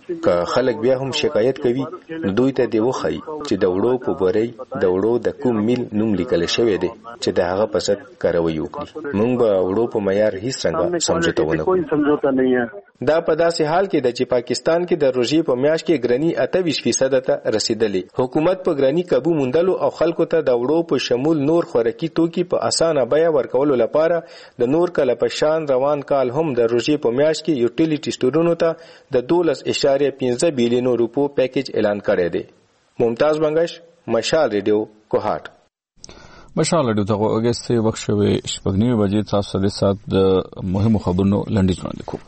که خلک بیا هم شکایت کوي دوی ته دی وخی چې د وړو په بری د وړو د کوم میل نوم لیکل شوی دی چې د هغه په سر کاروي وکړي. موږ به وړو په معیار هیڅ څنګه سمجھوته ونه کوو. دا په داسې حال کې د چې پاکستان کې د روژې په میاشت کې ګرانی 28% ته رسیدلې. حکومت په ګرانی قابو موندلو او خلکو ته د وړو په شمول نور خوراکي توکي په اسانه بیه ورکولو لپاره د نور کله په شان روان کال هم د روژې په میاشت کې یوټیلیټي سټورونو ته د 12.15 بلین روپو پیکیج اعلان کړی دی. ممتاز بنگش، مشال ریډیو، کوهاټ.
مشال ریډیو ته وګورئ وخت شوی 9:30 بجې. تاسو د سات د مهمو خبرونو لنډیز وړاندې کوم.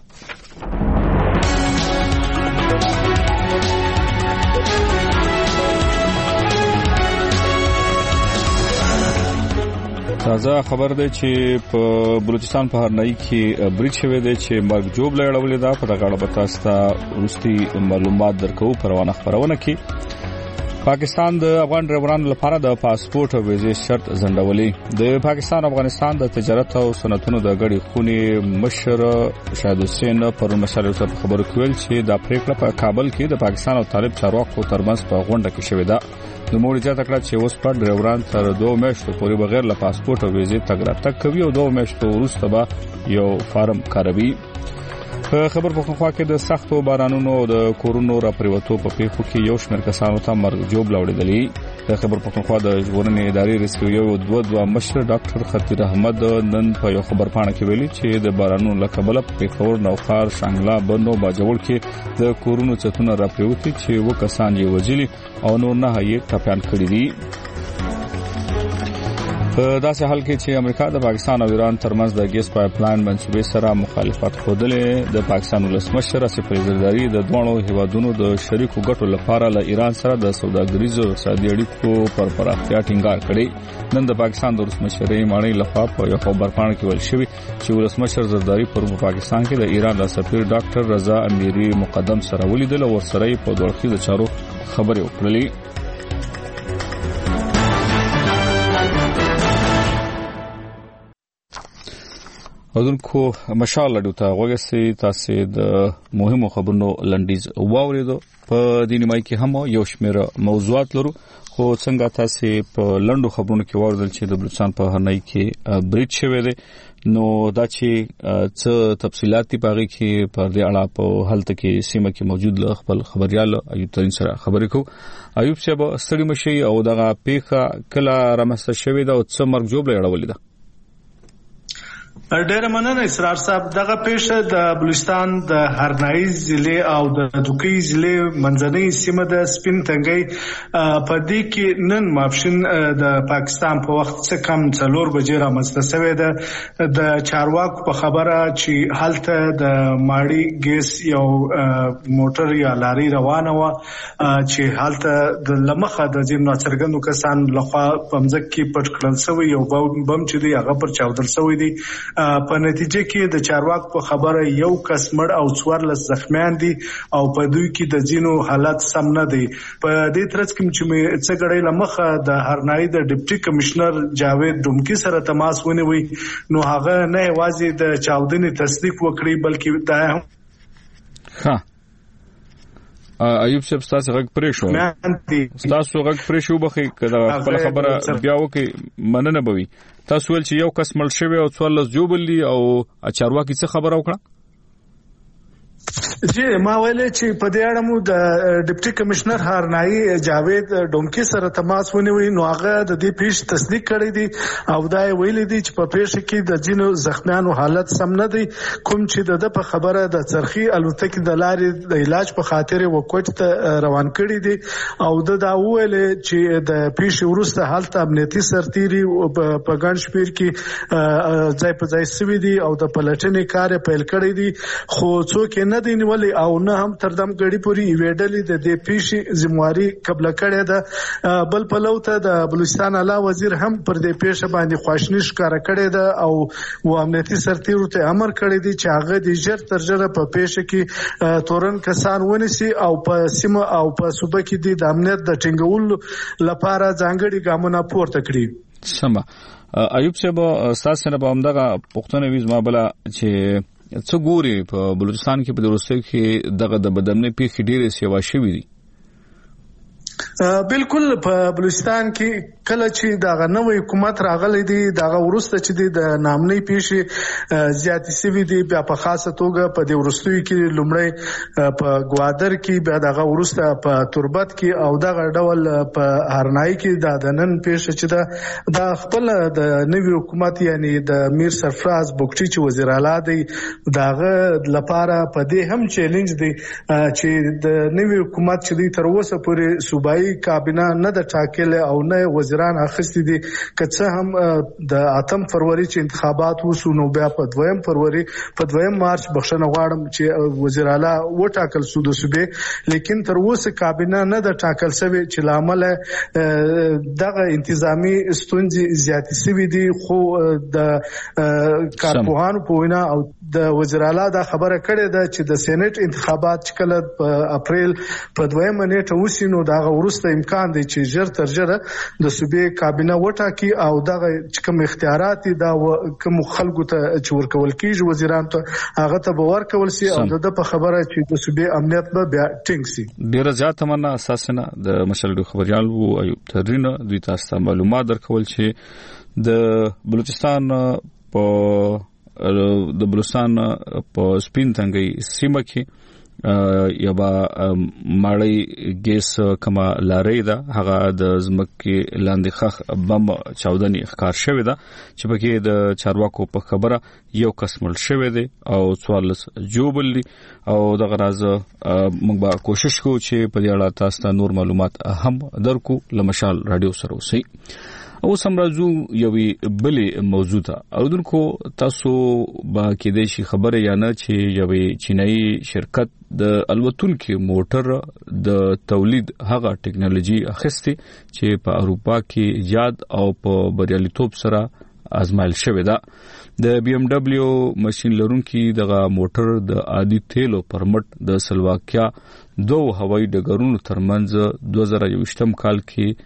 تازه خبر دی چې په بلوچستان په هرنۍ کې بریټ شوی دی چې مرګ جوب لړولې ده. په دغه اړه به تاسو ته وروستي معلومات درکو په روانه خبرونه کې. پاکستان د افغان ډرایورانو لپاره د پاسپورت او ویزې شرط ځنډولې. د پاکستان افغانستان د تجارت او صنعتونو د غړي خونې مشر شاهد حسین پر مشر په خبرو کې ویل چې د پریکړه په کابل کې د پاکستان او طالب چارواکو ترمنځ په غونډه کې شوې ده. د موږ اجازه کړه چې اوس پر ډرایوران تر 2 میاشتو پورې بغیر له پاسپورت او ویزې تګ راتګ کوي او 2 میاشتو وروسته به یو فارم کاروي. په خبر پښتونخوا کې د سختو بارانونو او د کورونو را پریوتو په پیښو کې یو شمېر کسانو ته مرګ جوب لوړېدلی. د خبر پښتونخوا د ژغورنې ادارې رسمي یو دوه مشر ډاکټر خطیر احمد نن په یو خبر پاڼه کې ویلي چې د بارانونو له کبله په پیښور، نوښار، شانګله، بنو، باجوړ کې د کورونو چتونه را پریوتي چې 2 کسان یې وژلي او نور 9 یې ټپيان کړي دي. په داسې حال کې چې امریکا د پاکستان او ایران ترمنځ د ګیس پایپ لاین منصوبې سره مخالفت خوده، د پاکستان ولسمشر اسف علی زرداری د دوه هیوادونو د شریکو ګټو لپاره له ایران سره د سوداګریزو او اقتصادي اړیکو پر پراختیا ټینګار کړی. نن د پاکستان د ولسمشر مانی لخوا په یو خبر پاڼه کې ویل شوی چې ولسمشر زرداری پر پاکستان کې د ایران د سفیر ډاکټر رضا امیری مقدم سره ولیدل او ورسره په دوړخي د چارو خبرې وکړلې. ودونکو مشال ریډیو ته وګورئ. تاسو د مهمو خبرونو لنډیز واوریدو. په دې نیمای کې هم یو شمېر موضوعات لرو، خو څنګه تاسو په لنډو خبرونو کې واوریدل چې د بلوچستان په هرنۍ کې بریټ شوی دی، نو دا چې څه تفصيلات په هغه کې پر دې اړه په حالت کې سیمه کې موجود ل خپل خبريال ایوب ترين سره خبرې کو. ایوب صاحب ستړي مشي او دغه پیښه کله رامسته شوی دا او څه مرګ جوب لړولې ده؟
ډېر مننه اسرار صاحب. دغه پیښه د بلوچستان د هرنۍ ضلع او د دوکۍ ضلع منځنۍ سیمه د سپین تنګي په دې کې نن ماپښین د پاکستان په وخت څخه کم 4 بجې رامنځته شوې ده. د چارواکو په خبره چې هلته د ماړی ګیس یو موټر یا لاري روانه و چې هلته د لمخه د ځینو ناڅرګندو کسان لخوا په مځکه کې پټ کړل شوی یو بم چې دی هغه پر چاودل شوی دی. په نتیجه کې د چارواکو په خبره یو کس مړ او 14 زخمیان دي او په دوی کې د ځینو حالت سم نه دي. په دې ترڅ کې چې څه غړې لمخه د هرنۍ د ډیپټي کمشنر جاوید ډومکی سره تماس ونیوي، نو هغه نه یوازې د چاودنې تصدیق وکړي بلکې دا هم
ایوب صاحب تاسو غږ پرې شو، تاسو غږ پرې شو بخي کله خپل خبره بیا وکي مننه بوي. تاسو ول چې یو کس مړ شوی او 14 جوبلی او چارواکي څه خبره وکړه؟
جی ما ویلې چې په دې اړه مو د ډیپټي کمشنر هرنای جاوید ډومکی سره تماس ونیوي، نو هغه د دې پیښې تصدیق کړی دی او دا ویلي دی چې په پیښه کې د جنو زخمیانو حالت سم نه دی، کوم چې د په خبره د چرخي الوتکې د لارې د علاج په خاطر وکوټ ته روان کړی دی او دا ویلې چې د پیښې وروسته حالت امنیتي سرتيري په ګڼ شمېر کې ځای په ځای سوي دي او د پلټنې کار پیل کړی دی، خو څوک نه دی نیولې او نه هم تردم غړي پوری ویډلې د دې پیښې ذمہواری قبل کړې ده. بل پلو ته د بلوچستان اعلی وزیر هم پر دې پیښه باندې خواشنی ښکارا کړې ده او و امنیتي سرتیرو ته امر کړی دی چې هغه د ژر تر ژره په پیښه کې تورن کسان ونیسي او په سیمه او په صوبه کې د امنیت د ټینګولو لپاره ځانګړي ګامونه پورته کړي.
سم ایوب صاحب تاسو نه به همدغه پښتون ویز ما بل چې څه ګوري په بلوچستان کې په وروستیو کې دغه د بدامنۍ پیښې ډېرې سیوا شوې دي؟
بالکل په بلوچستان کې کله چې دا نوې حکومت راغلی دی دا ورسته چې د نامنۍ پیښې زیاتې سوي دي، بیا په خاصه توګه په د ورستوي کې لومړی په ګوادر کې، بیا دغه ورسته په تربت کې او دغه ډول په هرنای کې د نن پیښه چې دا خپل د نوې حکومت یعنی د میر سرفراز بوکټي چې وزیر اعلی دی داغه لپاره په دې هم چیلنج دی چې د نوې حکومت چې تر اوسه پورې صوبایي کابینه نه د ټاکل او نه وزیران اخستي دي، که هم د 8 فروری چې انتخابات وسو نو بیا په 2 فروری په 2 مارچ بخښنه غواړم چې وزیر اعلی و ټاکل سو د صوبې، لیکن تر اوسه کابینه نه د ټاکل شوی چې لامل دغه انتظامی ستونزې زیاتې سوي دي. خو د کارپوهانو په وینا او د وزیر اعلی دا خبره کړې ده چې د سېنات انتخابات چې کله په اپریل په 2 نیټه وسی نو دا ورسته امکان دی چې ژر تر ژره د صوبې کابینه وټاکي او دغه کوم اختیارات دا کوم خلکو ته چې ورکول کیږي وزیران ته هغه ته به ورکول سي او د په خبره چې د صوبې امنیت به بیا ټینګ سي.
ډیره زیاته مننه اساسنه د مشال خبريال وو ایوب ترینه دوی تاسو ته معلومات درکول چې د بلوچستان په سپین تنګي سیمه کې یبا ماړی ګیس کما لارې ده هغه د زمکه لاندې خخ بم چاودنی ښکار شوی ده چې پکې د چارواکو په خبره یو قسمل شوی دی او 44 جوبل دي او دغه راز موږ به کوشش کوو چې په دې اړه تاسو ته نور معلومات هم درکو لمشال رادیو سره اوسئ. او سمراجو یوې بلې موضوع ته اوردونکو تاسو با کې د شي خبره یا نه چې یوې چینایي شرکت د الوتونکو موټر د تولید هغه ټکنالوژي اخیستي چې په اروپا کې ایجاد او په بریالیتوب سره ازمایل شوې ده. د بي ام دبليو ماشين لرونکي دغه موټر د عادي تیلو پرمټ د سلواکیا 2 هوایي ډګرونو ترمنځ 2021 کال کې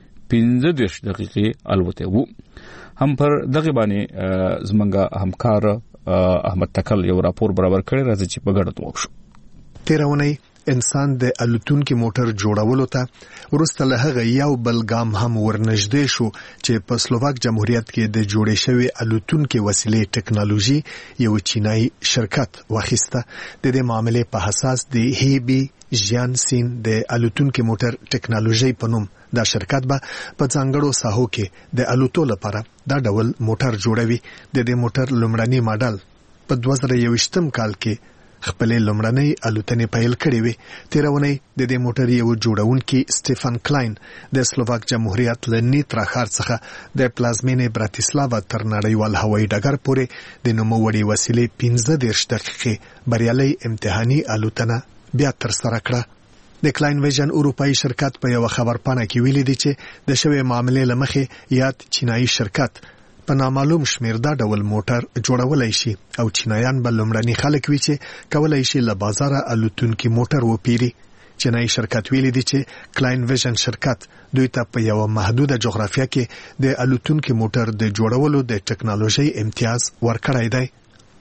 15 دقیقې الوته وو. هم پر دغه باندې زمونږه همکار احمد تکل یو راپور برابر کړی راځي چې په ګډه وښو.
تیرونی انسان د الوتونکو موټر جوړولو ته ورسته له هغه یو بلګام هم ورنږدې شو چې په سلوواک جمهوریت کې د جوړې شوی الوتونکو وسیلې ټکنالوژي یو چینایي شرکت واخیسته. د دې معاملې په اساس د هیبي ژیانسین د الوتونکو موټر ټکنالوژي په نوم دا شرکت به په ځانګړو ساحو کې د الوتو لپاره دا ډول موټر جوړوي. د دې موټر لومړنی ماډل په 2021 کال کې خپل لومړنی الوتنې پیل کړې وي. تیرونی د دې موټر یو جوړونکي سټيفن کلاین د سلوواک جمهوریت له نیترا ښار څخه د پلازمینې براتیسلاوا تر نړیوال هوایي ډګر پورې د نوموړي وسیلې 15 دقیقې بریالي امتحاني الوتنه بیا تر سره کړه. د کلاین ویژن اروپאי شرکت په یو خبرپاڼه کې ویلي دی چې د شوی معاملې لمخې یاد چینایي شرکت په نامعلوم شمیر دا ډول موټر جوړولای شي او چینایان به لومړني خلک وي چې کولای شي له بازاره الوتونکو موټر وپیري. چینایي شرکت ویلي دی چې کلاین ویژن شرکت دوی ته په یو محدوده جغرافیه کې د الوتونکو موټر د جوړولو د ټکنالوژي امتیاز ورکړی دی.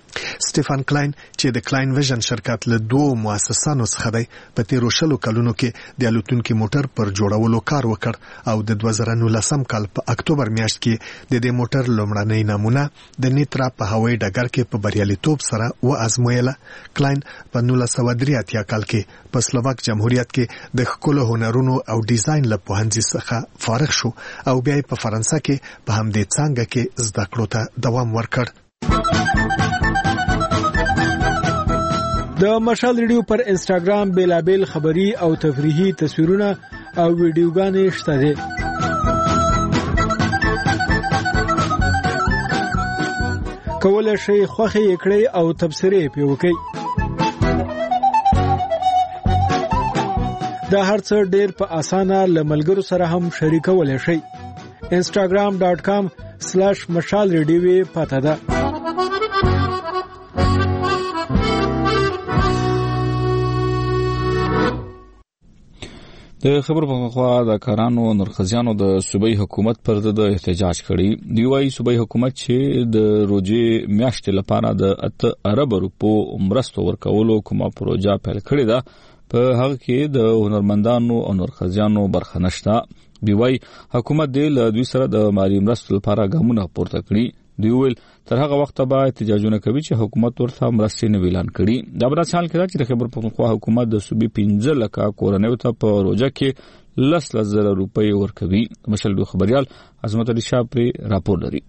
سټيفن کلاین چې د کلاین ویژن شرکت له 2 مؤسسانو څخه دی په 13 کلونو کې د الوتونکو موټر پر جوړولو کار وکړ او د 2019 کال په اکتوبر میاشت کې د دې موټر لومړنۍ نمونه د نیترا په هوایي ډګر کې په بریالیتوب سره وازمویله. کلاین په 1983 کال کې په سلوواک جمهوریت کې د ښکلو هنرونو او ډیزاین له پوهنځي څخه فارغ شو او بیا په فرانسه کې په همدې څانګه کې زده کړو ته دوام ورکړ.
د مشال ریډیو پر انسټاګرام بیلابل خبری او تفریحي تصویرونه او ویډیوګانې شته دي. کولای شئ خوښي کړئ او تبصرې پې وکړئ. دا هرڅه ډېر په اسانه لملګرو سره هم شریکولای شئ. instagram.com/mashalradio پته ده.
د خبر په خوا د کارانو نرخزیانو د صوبایي حکومت پر ضد احتجاج کړي دی. وايي صوبایي حکومت چې د روزي میاشتې لپاره د 8 ارب روپو مرستو ورکولو کومه پروژه پیل کړې ده په هغه کې د هنرمندانو او نرخزیانو برخه نشته. دی وايي حکومت د دوی سره د مالی مرستو لپاره ګامونه پورته کړي. دی ویل تر هغه وخت به احتجاجونه کوي چې حکومت ورته مرستې نه اعلان کړي. دا بل حال کې چې خبر پښتونخوا حکومت د صوبې 15 لک کورنیو ته په روزه کې 10,000 روپۍ ورکوي. مشال خبريال عظمت علي شاه پر راپور لري.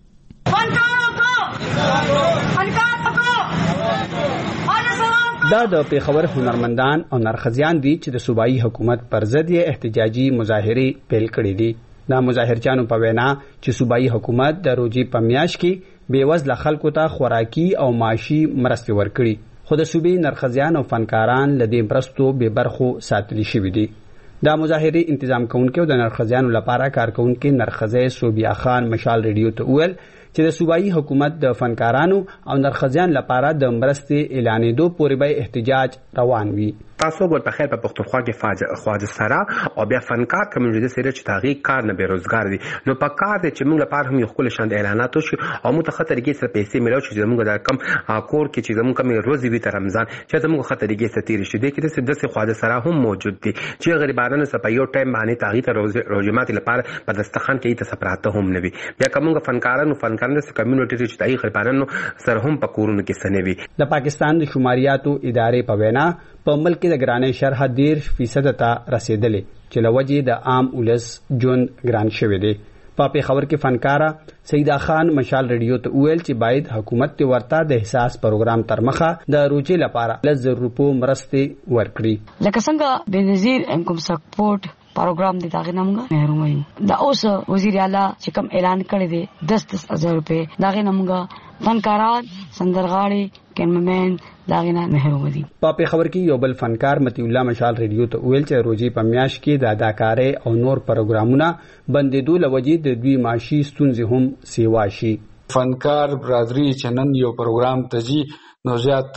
دا د پیښور هنرمندان او نرخزیان دي چې د صوبایي حکومت پر ضد احتجاجي مظاهره پیل کړې دي. دا مظاهرچانو په وینا چې صوبایي حکومت د روزي په میاشت کې بیوزله خلکو ته خوراکي او معاشي مرستې ورکړي، خو د صوبې نرخزیان او فنکاران له دې مرستو بې برخو ساتلی شوي دي. دا مظاهره انتظام کوونکو د نرخزیانو لپاره کارکونکو نرخزی صوبیا خان مشال ریډیو ته ویل چې د صوبایي حکومت د فنکارانو او نرخزیان لپاره د مرستې اعلانېدو پورې به احتجاج روان وي.
تاسو ګور په خیر په پښتونخوا کې خواجه سره او بیا فنکار کمیونټي سره چې تاغي کار نه بیروزګار دي، نو په کار دي چې موږ لپاره هم یو خپل شاند اعلانات وشي او موږ ته خطرګي سره پیسې ملو چې موږ د کم کور کې چې موږ کم روزي وي تر رمضان چې موږ خطرګي سره تیر شي دي کې د خواجه سره هم موجود دي چې غریبانو سره په یو ټایم باندې تاغي ته روزمات لپاره په دستخان کې ته سپراته هم نه وي. بیا کومه فنکارانو سره کمیونټي چې تاغي غریبانو سره هم په کورونو کې سنوي. د
پاکستان د شماریاتو ادارې په وینا په ملک کې د ګرانۍ شرح 10% ته رسیدلې چې لوجې د عام ولس جون ګران شوی دی. په پیښور کې فنکارا سیدا خان مشال ریډیو ته ویل چې باید حکومت ته ورته د احساس پروګرام تر مخه د روزي لپاره 10,000 روپو مرستې ورکړي.
لکه څنګه بنظیر انکم سپورټ پروګرام د داغه نامګه محروم وي. دا اوس وزیر اعلی چې کوم اعلان کړی دی 10,000 روپے داغه نامګه فنکاران سندرغاړي کیمرمن داغه نه محروم دي.
په پیښور کې یو بل فنکار متی الله مشال ریډیو ته ویل چې روزي په میاش کې د اداکارۍ او نور پروګرامونه بندیدو لوجې د دوی معاشي ستونزې هم سیوا شي.
فنکار برادری چنن یو پروګرام تجي نو زیات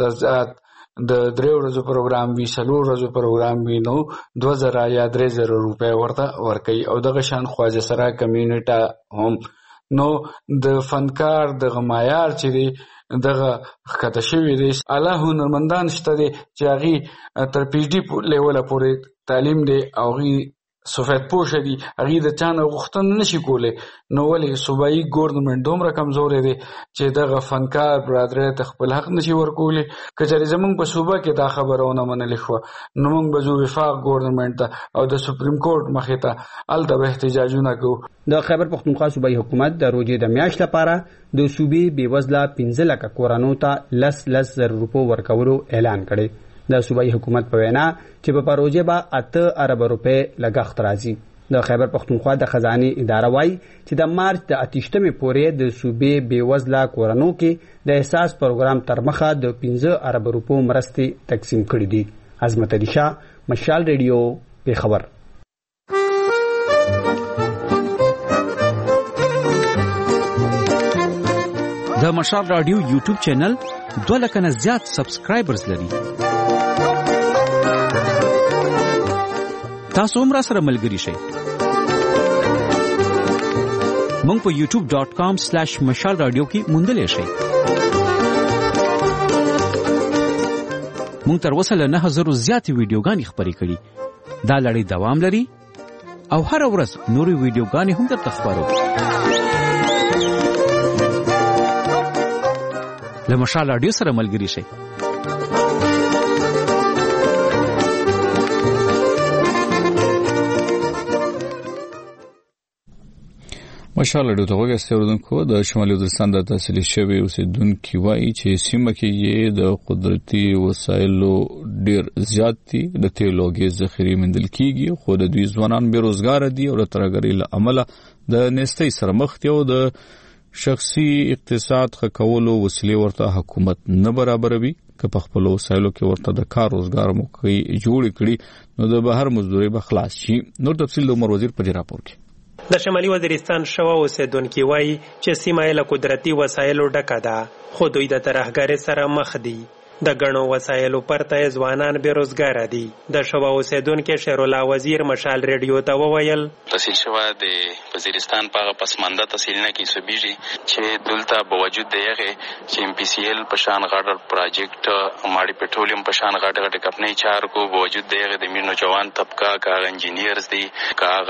د 3 ورځو پروګرام وی 4 ورځو پروګرام وی نو 2000 یا 3000 روپے ورته ورکي او دغه شان خواجه سره کمیونټي هم نو د فنکار د غمایار چې دغه خطه شوی دی الله هنرمندان شته دي چې هغه تر پی ایچ ډي لیول پورې تعلیم دی او غي سفید پوش دي هغه د چانه غوښتنه نشي کوله. نو ولې صوبایي ګورنمنت دومره کمزور دی چې دغه فنکار برادری ته خپل حق نشي ورکوله. کچاري زمونږ په صوبه کې دا خبرونه منل شو نو موږ به وفاق ګورنمنت او د سپریم کورټ مخې ته الته احتجاجونه کوو.
د خیبر پښتونخوا صوبایي حکومت د روزي د میاشت لپاره د صوبې بیوزله 15 لک کورانو ته 10,000 روپو ورکولو اعلان کړی. د صوبایي حکومت په وینا چې په پروژه به 8 ارب روپے لګښت راځي. د خیبر پښتونخوا د خزانه اداره وايي چې د مارچ د 28 پورې د صوبې بیوزله کورانو کې د احساس پروګرام تر مخه د 15 ارب روپو مرستې تقسیم کړې دي. عظمت علي شاه مشال ریډیو پیښور.
د مشال رادیو یوټیوب چینل 2 لک نه زیات سبسکرایبرز لري. تاسو هم را سره ملګری شئ. مونږ په youtube.com/مشال رادیو کې موندلې شئ. مونږ تر اوسه له 9000 زیاتې ویډیوګانې خپرې کړي. دا لړۍ دوام لري او هر ورځ نورې ویډیوګانې هم درته خپرو. له مشال رادیو سره ملګری شئ.
مشال رادیو ته وګورئ اوردونکو د شمالي وزیرستان د تحصیل شوی اوسیدونکو وایي چې سیمه کې د قدرتي وسایلو ډیر زیات دي، د تیلو ګیس ذخیرې مندل کیږي، خو د دوی ځوانان بیروزګار دي او د ترګری له امله د نستۍ سره مخ دي او د شخصي اقتصاد ښه کولو وسیلې ورته حکومت نه برابروي. که په خپل وسایلو کې ورته د کار روزګار موقع جوړ کړي نو د بهر مزدوري به خلاص شي. نور تفصیل د عمر وزیر په دې راپور کې.
د شمالي وزیرستان شوا اوسیدونکي وایي چې سیمه له قدرتي وسایلو ډکه ده، خو دوی د ترهګرۍ سره مخ دي. د غنو وسایلو پرته ځوانان بیروزګار دي. د شوا اوسیدونکو شیر الله وزیر مشال ریډیو ته وویل
تحصیل شوا د وزیرستان په پسمانده تحصیلونه کې سوبیږي چې دلته باوجود دغه چې ام پی سی ایل په شان غاډر پروجیکټ ماړی پټرولیم په شان غاډر کمپنی چار کو باوجود دغه د مینو جوان طبقه کاغ انجینیرز دي کاغ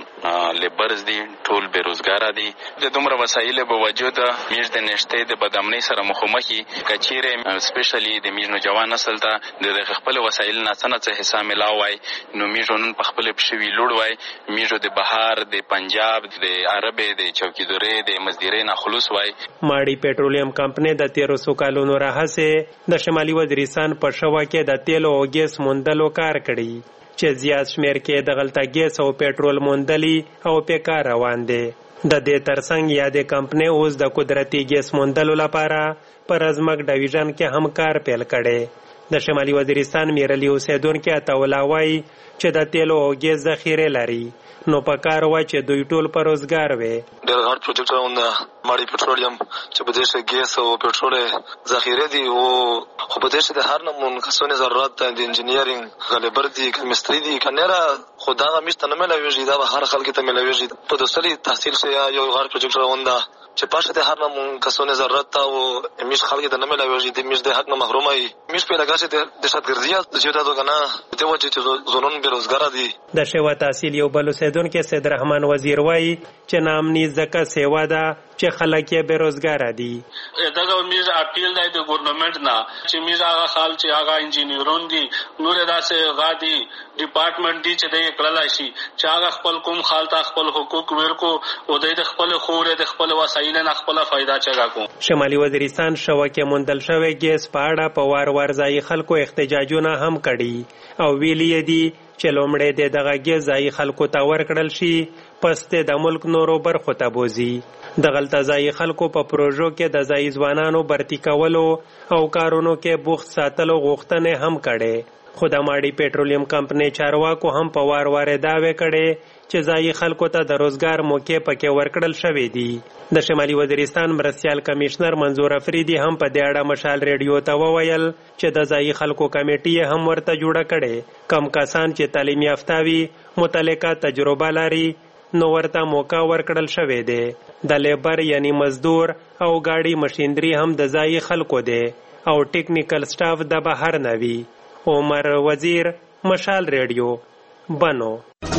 لیبرز دي ټول بیروزګار دي. د دومره وسایل باوجود میش د نشته د بدامنۍ سره مخامخي کچیره سپیشلی د میژنو جوان نسل ته د خپل وسایل نه څه حصہ ملاوي نو میژو نن په خپل پښوی لوړ وای میژو د بهار د پنجاب د عربي د چوکیدورې د مزدوري نه خلوص وای.
ماړی پټرولیم کمپنی د 1300 کالونو راهسه د شمالي وزیرستان په شوا کې د تیل او ګیس موندلو کار کړی چې زیات شمیر کې د غلطه ګیس او پټرول موندلی او په کار روان دي. د دې ترڅنګ یادې کمپنی اوس د قدرتي ګیس موندلو لپاره پر ازمک ډیویژن کې هم کار پیل کړي. د شمالي وزیرستان میرلی اوسیدونکو اتولا وایي چې د تیلو او ګیس ذخیره لري نو په کار وای چې دوی ټول پر روزګار وي.
د غاړ پروجیکټونه ماړی پټرولیم چې په دې ګیس او پټرول ذخیره دي او خو په دې د هر نمون کسونه ضرورت د انجینیرینګ غلیبر دي کیمستري دي کنيره خدا غمیشته نه ملويږي دا هر خلک ته ملويږي په دوسري تحصیل شي یو غاړ پروجیکټونه چې پاشه د هر نمون کسونه ضرورت او میش خلک ته نه ملويږي د میش د حق نه محرومای میش په لګا چې د شتګردیا چې دا دوګنا ته وجه چې زونون بیروزګار دي.
د شوا تحصیل یو بل اوسیدونکو سید رحمان وزیر وایي چې نامني زکه سیوا ده چې خلک یې بیروزګار دي.
دغه میز اپیل دی د ګورنمنت نه چې میز هغه خال چې هغه انجینیرون دي نور داسې غادي ډپارټمنټ دي چې د کړلای شي چې هغه خپل کوم خال ته خپل حقوق ورکو او د خپل خورې د خپل وسایل نه خپل فائدہ چغا کو.
شمالي وزیرستان شوا کې موندل شوی ګیس په اړه په وار ځای خلکو احتجاجونه هم کړي او ویلي دي چې لومړی د دغه ګیس ځای خلکو ته ورکړل شي پس د ملک نورو برخو ته بوزي. د غلطه ځای خلکو په پروژو کې د ځای ځوانانو برتی کولو او کارونو کې بوخت ساتلو غوښتنې هم کړي. خو د ماړی پټرولیم کمپنی چارواکو هم په وار داوی کړي چې ځای خلکو ته د روزګار موقع پکې ورکړل شوې دي. د شمالي وزیرستان مرستیال کمشنر منظور افریدي هم په دې اړه مشال ریډیو ته وویل چې د ځای خلکو کمیټې هم ورته جوړه کړي. کم کسان چې تعلیم یافته وي متعلقه تجربه لري نو ورته موقع ورکړل شوې ده. د لیبر یعنی مزدور او گاډي مشینری هم د ځای خلکو دي او ټیکنیکل سټاف د بهر نه وي. عمر وزیر مشال ریډیو بنو.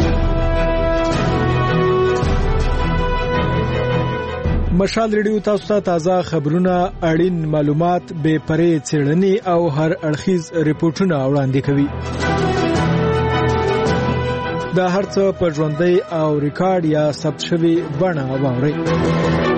مشال ریډیو تاسو ته تازه خبرونه اړین معلومات به پرې څېړنې او هر اړخیز ریپورتونه وړاندې کوي. دا هرڅه په ژوندۍ او ریکارډ یا ثبت شوی بڼه واورئ.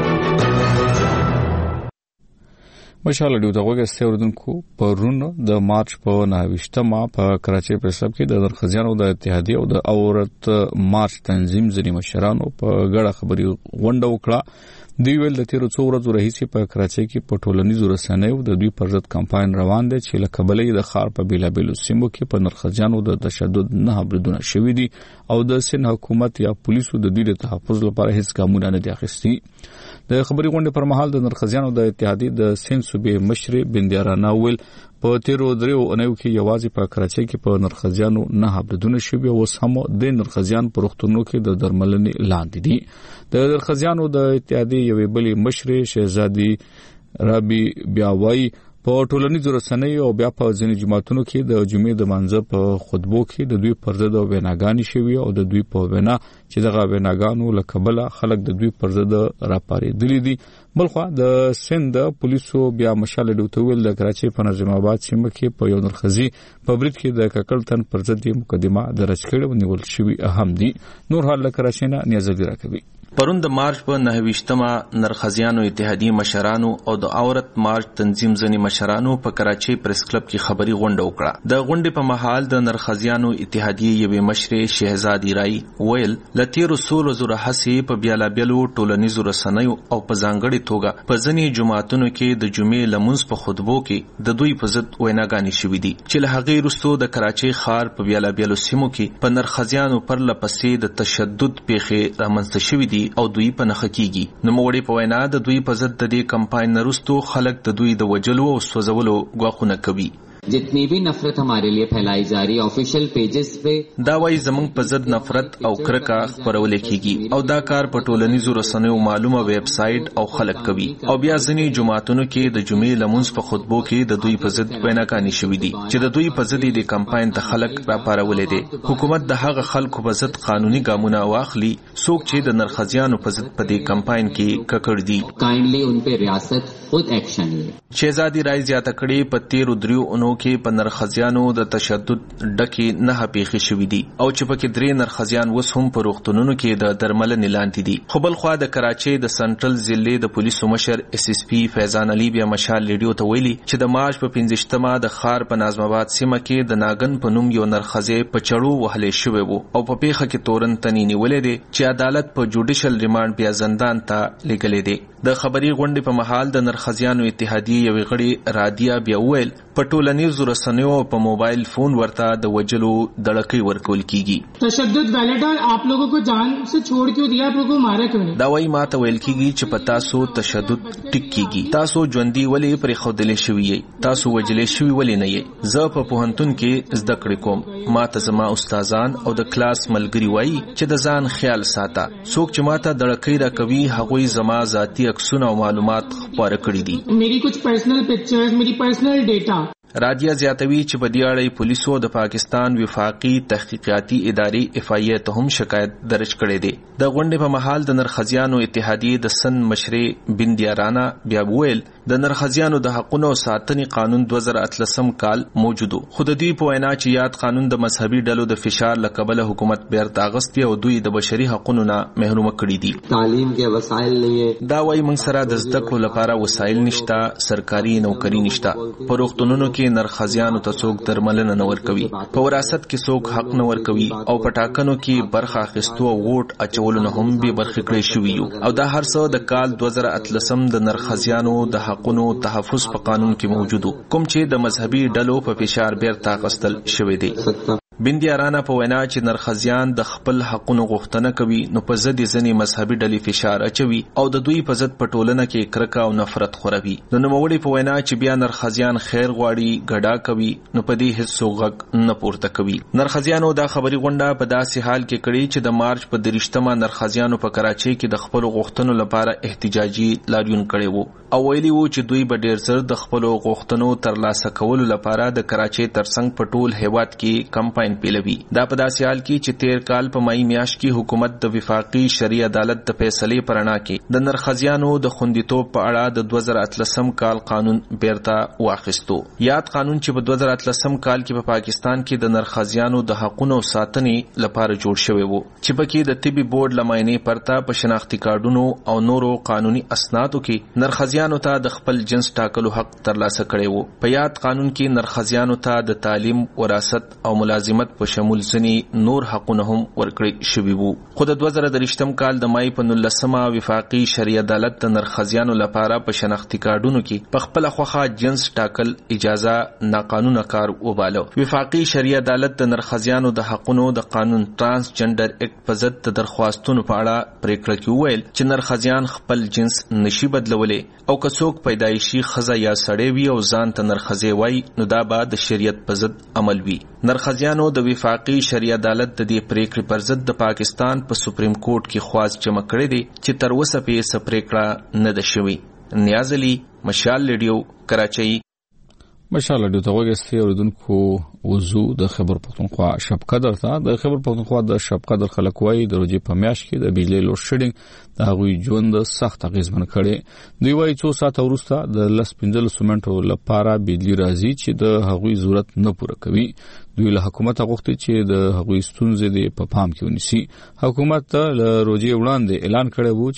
مشال ریډیو ته وګورئ اوردونکو پرون د مارچ په 29مه په کراچۍ پریس کلب کې د نرخزیانو د اتحادیې او د عورت مارچ تنظیم ځینې مشرانو په ګډه خبري غونډه وکړه. دوی ویل د تیرو څو ورځو راهیسې په کراچۍ کې په ټولنیزو رسنیو د دوی پر ضد کمپاین روان دی چې له کبله د ښار په بیلابیلو سیمو کې په نرخزیانو د تشدد نه بریدونه شوي دي او د سند حکومت یا پولیسو د دوی د تحفظ لپاره هیڅ ګامونه نه دي اخیستي. د خبري غونډې پر مهال د نرخزیانو د اتحادیې د سند صوبې مشر بندیارانا ویل په تیرو دریو اونیو کې یوازې په کراچۍ کې په نرخزیانو نه بریدونه شوي او هم د نرخزیان په روغتونونو کې د درملنې لاندې دي. د نرخزیانو د اتحادیې یوې بلې مشر شهزادي رابي بیا وایي په ټولنیزو رسنیو او بیا په ځینې جماعتونو کې د جمعې د منځ په خطبو کې د دوی پر ضد ویناګانې شوي او د دوی په وینا چې دغه ویناګانو له کبله خلک د دوی پر ضد راپارېدلي دي. بلخوا د سند پولیسو بیا مشال ریډیو ته ویل د کراچۍ په نظم آباد سیمه کې په یو نرخزي په برید کې د ککړ تن پر ضد مقدمه درج کړې او نیول شوي هم دي. نور حال له کراچۍ نه نیازالدین راکوي.
پرون د مارچ په 29مه نرخزیانو اتحادیې مشرانو او د عورت مارچ تنظیم ځینې مشرانو په کراچۍ پریس کلب کې خبري غونډه وکړه. د غونډې په مهال د نرخزیانو اتحادیې یوې مشر شهزادي رای ویل لتیرو 16 راهسې په بیلابیلو ټولنیزو رسنیو او په ځانګړي توګه په ځینې جماعتونو کې د جمعې لمونځ په خطبو کې د دوی په ضد ویناګانې شوې دي چې له هغې وروسته د کراچۍ ښار په بیلابیلو سیمو کې په نرخزیانو پرله پسې د تشدد پیښې رامنځته شوې دي کیږي او دوی په نخ کیږي. نوموړي په وینا د دوی په ضد د دې کمپاین نرستو خلک د دوی د وجلو او سوځولو غواخونه کوي.
जितनी भी नफरत हमारे लिए फैलाई जा रही है ऑफिशियल पेजेस पे
دا وایي زمونږ په ضد نفرت او کرکه خپرول کیږي او دا کار په ټولنیزو رسنیو معلومه ویب سټ او خلک کوي او بیا ځینې جماعتونو کې د جمعې لمونځ په خطبو کې د دوی په ضد ویناکانې شوې دي چې د دوی په ضد د کمپاین ته خلک راپارولې دي. حکومت د هغه خلکو په ضد قانوني ګامونه واخلي څوک چې د نرخزیانو په ضد په دې کمپاین کې ککړ دي.
काइंडली उन पे रियासत खुद एक्शन ले.
شهزادي رای زیاته کړي په 13 اونو کې په نرخزیانو د تشدد ډکې نه پیښې شوې دي او چې پکې 3 نرخزیان وس هم په روغتونونو کې د درملنې لاندې دي. خو بل خوا د کراچۍ د سنټرل ضلع د پولیسو مشر SSP فیضان علي بیا مشال ریډیو ته ویلي چې د مارچ په 15مه د خار په نظم آباد سیمه کې د ناګن په نوم یو نرخزې په چړو وهلې شوی وو او په پیښه کې تورن تنی نیولې دي چې عدالت په جوډیشل ریماند بیا زندان ته لګلې دي. د خبري غونډې په محل د نرخزیانو اتحادیه یو غړي رادیا بیا ویل په ټولنیزو رسنیو او په موبایل فون ورته د وجلو دړکې ورکول کیږي.
تشدد ویلټ اور آپ لوگوں کو جان سے چھوڑ کیوں دیا, آپ لوگوں کو مارا کیوں نہیں؟
دا وایي ماته ویل کیږي چې په تاسو تشدد ټیک کیږي, تاسو ژوندۍ ولې پرې خودلې شوی یې, تاسو وجلې شوی ولې نه یې. زه په پوهنتون کې زده کړې کوم, ماته زما استادان او د کلاس ملګری وایي چې د ځان خیال ساته. څوک چې ماته دړکې راکوي هغوی زما ذاتی عکسونه او معلومات خپاره کړي دي.
میری کچھ پرسنل پکچرز, میری پرسنل ډیټا.
رادیا زیاتوي چې په دې اړه پولیسو د پاکستان وفاقي تحقیقاتي ادارې FIA ته هم شکایت درج کړې ده. د غونډې په محل د نرخزیانو اتحادیې د سن مشرې بندیا رانا بیا ویل د نرخزیانو د حقونو ساتنې قانون 2018 کال موجودو, خو د دوی په وینا چې یاد قانون د مذهبي ډلو د فشار لکبله حکومت بیرته اغستې او دوی د بشري حقونو نه محروم کړي دي.
تعلیم کې وسایل نه,
دا وایي موږ سره د زده کړو لپاره وسایل نشته, سرکاري نوکری نشته, په روغتونونو کې نرخزیانو ته څوک درملنه نه ورکوي, په وراثت کې څوک حق نه ورکوي او په ټاکنو کې برخه اخیستو او ووټ اچولو نه هم به برخه کړی شوی یو. او دا هر څه د کال 2018 د نرخزیانو د حقونو تحفظ په قانون کې موجودو, کوم چې د مذهبي ډلو په فشار بیرته اخیستل شوی دی. بندیا رانا په وینا چې نرخزیان د خپل حقونو غوښتنه کوي نو په ضد ځینې مذهبي ډلې فشار اچوي او د دوی په ضد په ټولنه کې کرکه او نفرت خوروي. د نوموړي په وینا چې بیا نرخزیان خیر غواړي, ګډا کوي, نو په دې هیڅ غږ نه پورته کوي. نرخزیانو دا خبري غونډه په داسې حال کې کړې چې د مارچ په 30مه نرخزیانو په کراچۍ کې د خپل غوښتنو لپاره احتجاجي لاریون کړی وو او ویلي وو چې دوی به ډیر زر د خپل غوښتنو ترلاسه کولو لپاره د کراچۍ ترڅنګ په ټول هیواد کې کمپاین پیلوي. دا په داسې حال کې چې 13 کال په مای میاشت کې حکومت د وفاقي شرعي عدالت د فیصلې پر اړه کې د نرخزیانو د خوندیتوب په اړه د 2018 کال قانون بیرته واخیستو. یاد قانون چې په 2018 کال کې په پاکستان کې د نرخزیانو د حقونو ساتنې لپاره جوړ شوی وو چې پکې د طبي بورډ لماینې پرته په شناختی کارډونو او نورو قانوني اسنادو کې نرخزیانو ته د خپل جنس ټاکلو حق ترلاسه کړی وو. په یاد قانون کې نرخزیانو ته د تعلیم, وراثت او ملازمت په شمول ځینې نور حقونه هم ورکړي شوي وو. خو د 2023 کال د مای په 19مه وفاقي شرعي عدالت د نرخزیانو لپاره په شناختی کارډونو کې په خپل خوخه جنس ټاکل اجازه ناقانونه کار وباله. وفاقي شرعي عدالت د نرخزیانو د حقونو د قانون ترانس جنډر اکټ په ضد د درخواستونو په اړه پریکړه کې ویل چې نرخزیان خپل جنس نشي بدلولی او که څوک پیدایشي ښځه یا سړی وي او ځان ته نرخزی وایي نو دا به د شریعت په ضد عمل وي. نرخزیانو د وفاقي شرعي عدالت د دې پریکړې پر ضد د پاکستان په سپریم کورټ کې خواست جمع کړی دی چې تر اوسه پرې پریکړه نه ده شوې. نیاز علي, مشال ریډیو, کراچۍ.
مشال ریډیو ته وګورئ اوریدونکو وضو د خبر پښتونخوا شب قدر ته د خبر پښتونخوا د شب قدر خلک وایي د روزي په میاشت کې د بجلی لوډ شیډینګ د هغوی ژوند سخت اغیزمن کړي. دوی وایي 2 ساعت وروسته د 15 سمنټو لپاره بجلی راځي چې د هغوی ضرورت نه پوره کوي. دوی له حکومت غوښتي چې د هغوی ستونزې په پام کې ونیسي. حکومت له روزي وړاندې اعلان کړی وو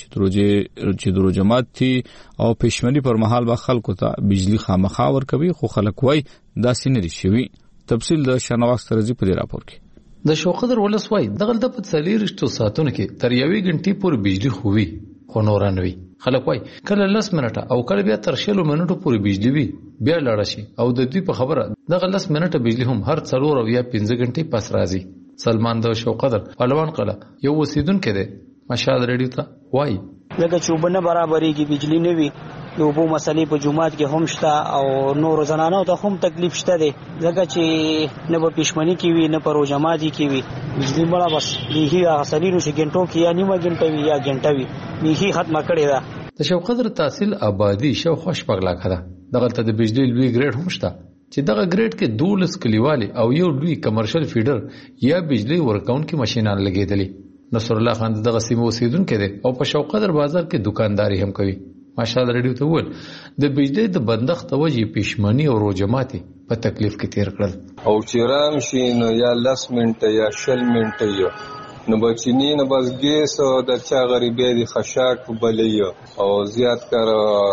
چې د روزه ماتي او پښمنۍ پر مهال به خلکو ته بجلی خامخا ورکوي, خو خلک وایي داسې نه دي شوي. تفصیل د شنواز ترزی په دې راپور کې.
د شوقدر ولسوای دغه د په 40 ساعتونو کې تر 1 غنټې پورې بجلی خووي خو نور نه وي. خلک وای کله 10 منټه او کله بیا تر 6 منټو پورې بجلی وي بیا لاړ شي او د دې په خبره دغه 10 منټه بجلی هم هر 4 او یا 5 غنټې پس راځي. سلمان د شوقدر پهلوان قلا یو وسیدونکو دی مشال ریډیو ته وایي
لکه چې وبنه برابرېږي بجلی نه وي د اوبو مسلې په جومات کې هم شته او نورو زنانو ته هم تکلیف شته دی ځکه چې نه به پښمني کې وي نه په روژه ماتي کې وي بجلی مړه بس بیخي هغه څلېرو غنټو کې یا نیمه غنټه وي یا غنټه وي بیخي ختمه کړې ده.
د شوق قدر تحصیل آبادی شاوخوا شپږ لاکه ده. دغلته د بجلی لوی ګریډ هم شته چې دغه ګریډ کې 12 کلیوالي او یو لوی کمرشل فیډر یا بجلی ورکونکي ماشينان لګېدلي. نصر الله خان دغه سیمه اوسیدونکو دی او په شوق قدر بازار کې دکانداري هم کوي. ماشاءالله ریډیو ته وویل د بجلی د بندښت وجې پښمني او روژه ماتي په تکلیف کې تیر کړل
او چې رام شي نو یا 10 منټه یا 20 منټه یو نو بچینی نه بس ګیس د چا غریبې دي خشاک بلې او زیات کار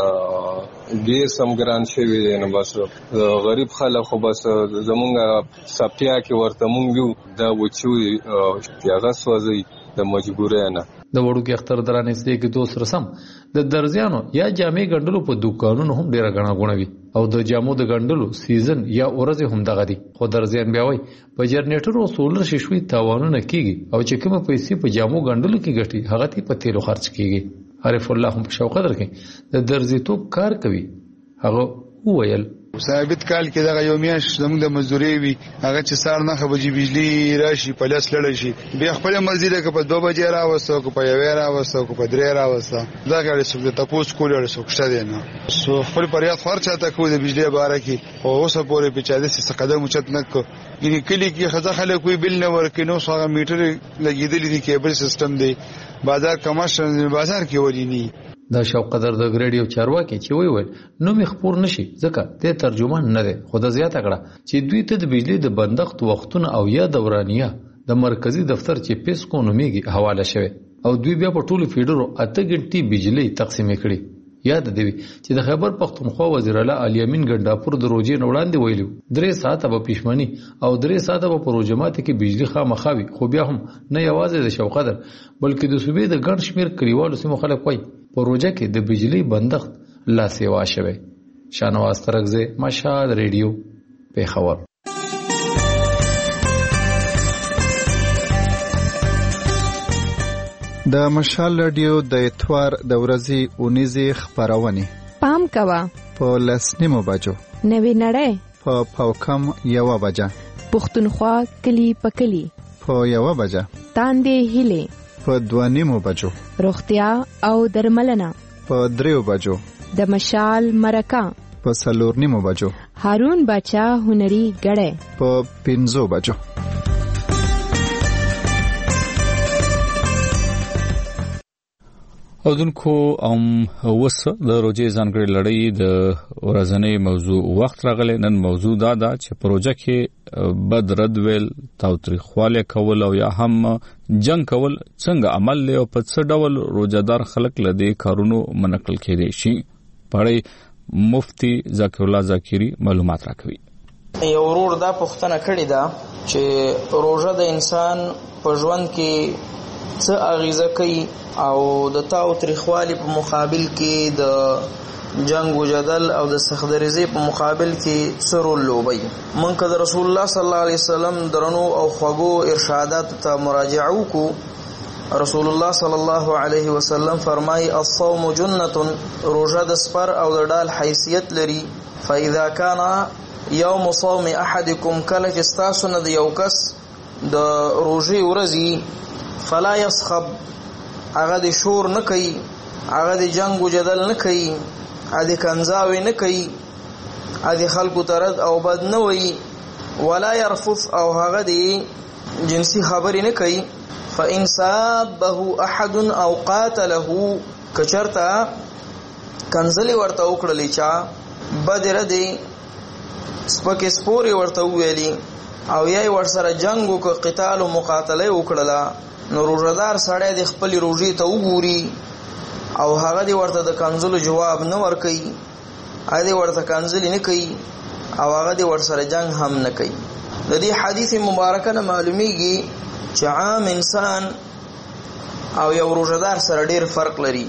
ګیس هم ګران شوی دی نو بس غریب خلک خو بس زمونږ سپیا کې ورته مونږ دا وچوي هغه سوځي د مجبورۍ نه.
د وړوکي اختر درانه سې کې دوست رسم د درزیانو یا جامې ګندلو په دکانونو هم ډیره غنا غونوي او د جامو د ګندلو سیزن یا ورځ هم دغه دي خو درزیان بیا وای په جنریټر او سولر شیشوي تاوانونه کیږي او چې کومه پیسې په جامو ګندلو کې ګټي هغه تی په تیلو خرج کیږي. عارف الله هم په شوق قدر کې د درزي توپ کار کوي هغه وویل
ثابت کال کې دغه یو میاش زموږ د مزدوري وي هغه چې سار نه خبري بجلی راشي په لاس لړل شي بیا خپل مرزي ده که په 2 بجې راوسته که په 1 راوسته که په 3 راوسته دا غاړي څوک د تاسو کولر څوک شته دی نه سو خپل پریاد خرچه تا کو د بجلی باره کې او اوسه پورې په چا د څه قدم چت نه کو یعنی کلی کې خزه خلک کوئی بل نه ورکینو څنګه میټر لګیدلی دي کیبل سیستم دی بازار کمرشل بازار کې ورینی.
دا شوق قدر د ګریډیو چارواکي چې ویل نو مخ پور نشي ځکه ته ترجمان نه دی خو د زیاته کړه چې دوی ته د بجلی د بندښت وختونه او یا دورانیه د مرکزی دفتر چې پیس کو نوميږي حواله شوه او دوی بیا په ټولو فیډرو 8 غنټې بجلی تقسیم کړي. یاد دی چې د خیبر پختونخوا وزیر اعلی علي امین ګنداپور د روزي وړاندې ویلو 3 ساعته به پښمني او 3 ساعته به پروژمات کې بجلی خامخاوي خو بیا هم نه یوازې د شوق قدر بلکې د صوبې د ګڼ شمیر کلیوالو سیمو خلک وایي پروژه کې د بجلی بندښت لا سیوا شوه. شانواز ترغزه مشهد ریډیو پیښور.
د مشال رادیو د اتوار د ورځې اونیزه خبرونه
پام کوا
په 10:09 بجو
نوی نړۍ
په پاوکم 1 بجه
پښتونخوا کلی پکلی
په 1 بجه
تاندې هله
په 2:09 بجو
روغتیا او درملنه
په 3 بجو
د مشال مرکه
په 4:09 بجو
هارون بچا هنري غړې
په 5 بجو.
اودونکو وس د روزي ځانګړي لړۍ د ورځنۍ موضوع وخت راغلی. نن موضوع دا ده چې پروژه کې بد رد ویل تاوتریخواله کول او یا هم جنگ کول څنګه عمل له په څه ډول روزدار خلک لدی کارونو منقل کړي شي. پړې مفتي ذکر الله ذاکری معلومات راکوي.
یو ورور دا پوښتنه کړې ده چې روزه د انسان په ژوند کې څه اغیزه کوي او د تاوتریخوالي په مقابل کې د جنگ و جدل او د سخدریزي په مقابل کې څه رول لوبي. مونږ د رسول الله صلی الله علیه وسلم درنو او خوږو ارشادات ته مراجعه وکړو. رسول الله صلی الله علیه وسلم فرمای الصوم جنة روزه د سپر او د ډال حیثیت لري. فاذا كان يوم صوم احدكم کله چې تاسو نه د یو کس د روزي ورځي فلا يسخب هغه د شور نه کوي هغه د جنگ و جدل نه کوي هغه د کنزاوي نه کوي هغه د خلکو ترد او بد نه وي ولا يرفث او هغه د جنسي خبرې نه کوي. فإن سابه احد او قاتله کچرتا کنزلی ورته وکړلې چا بدر دی سپکه سپوري ورته ویلي او یې ورسره جنگ او قتال او مقاتله وکړه نو روزدار سړی د خپل روزي ته وګوري او هغه دی ورته د کنزلو جواب نه ورکي هغه ورته کنزلی نه کوي او هغه دی ورسره جنگ هم نه کوي. د دې حدیث مبارکه نه معلومیږي چې عام انسان او یو روزدار سره ډیر فرق لري.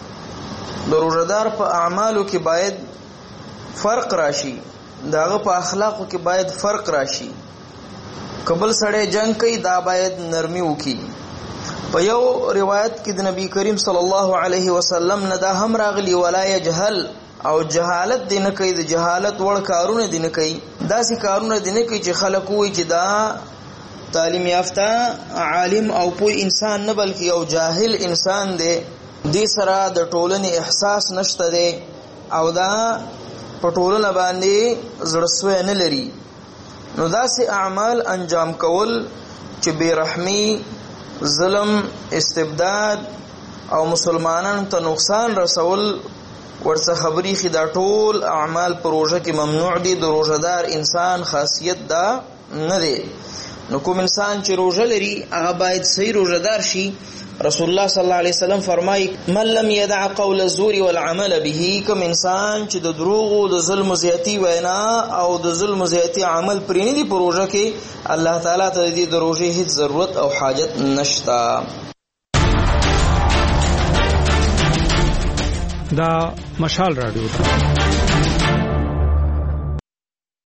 د روزدار په اعمالو کې باید فرق راشي داغه په اخلاقو کې باید فرق راشي. قبل سړی جنگ کوي دا باید نرمي وکي په یو روایت کې د نبی کریم صلی الله علیه وسلم نه دا هم راغلی ولا یجهل او جهالت دې نه کوي، د جهالت وړ کارونه دې نه کوي، داسې کارونه دې نه کوي چې خلک وایي چې دا تعلیم یافته عالم او پوه انسان نه بلکې یو جاهل انسان دی، دې سره د ټولنې احساس نشته دی او دا په ټولنه باندې زړسوی نه لري. نو داسې اعمال انجام کول چې بېرحمي، ظلم، استبداد او مسلمانانو ته نقصان رسول ورڅخه بریخي، دا ټول اعمال په روژه کې ممنوع دي. د روژهدار انسان خاصیت دا نه دی. نو کوم انسان چې روژه لري هغه باید صحیح روژهدار شي. رسول الله صلی الله علیه وسلم فرمایي من لم يدع قول الزور والعمل به، کوم انسان چې د دروغ او د ظلم زیاتی وینا او د ظلم زیاتی عمل پرې نه دی په روژه کې، الله تعالی ته د روژې هیڅ ضرورت او حاجت نشته.
دا مشال رادیو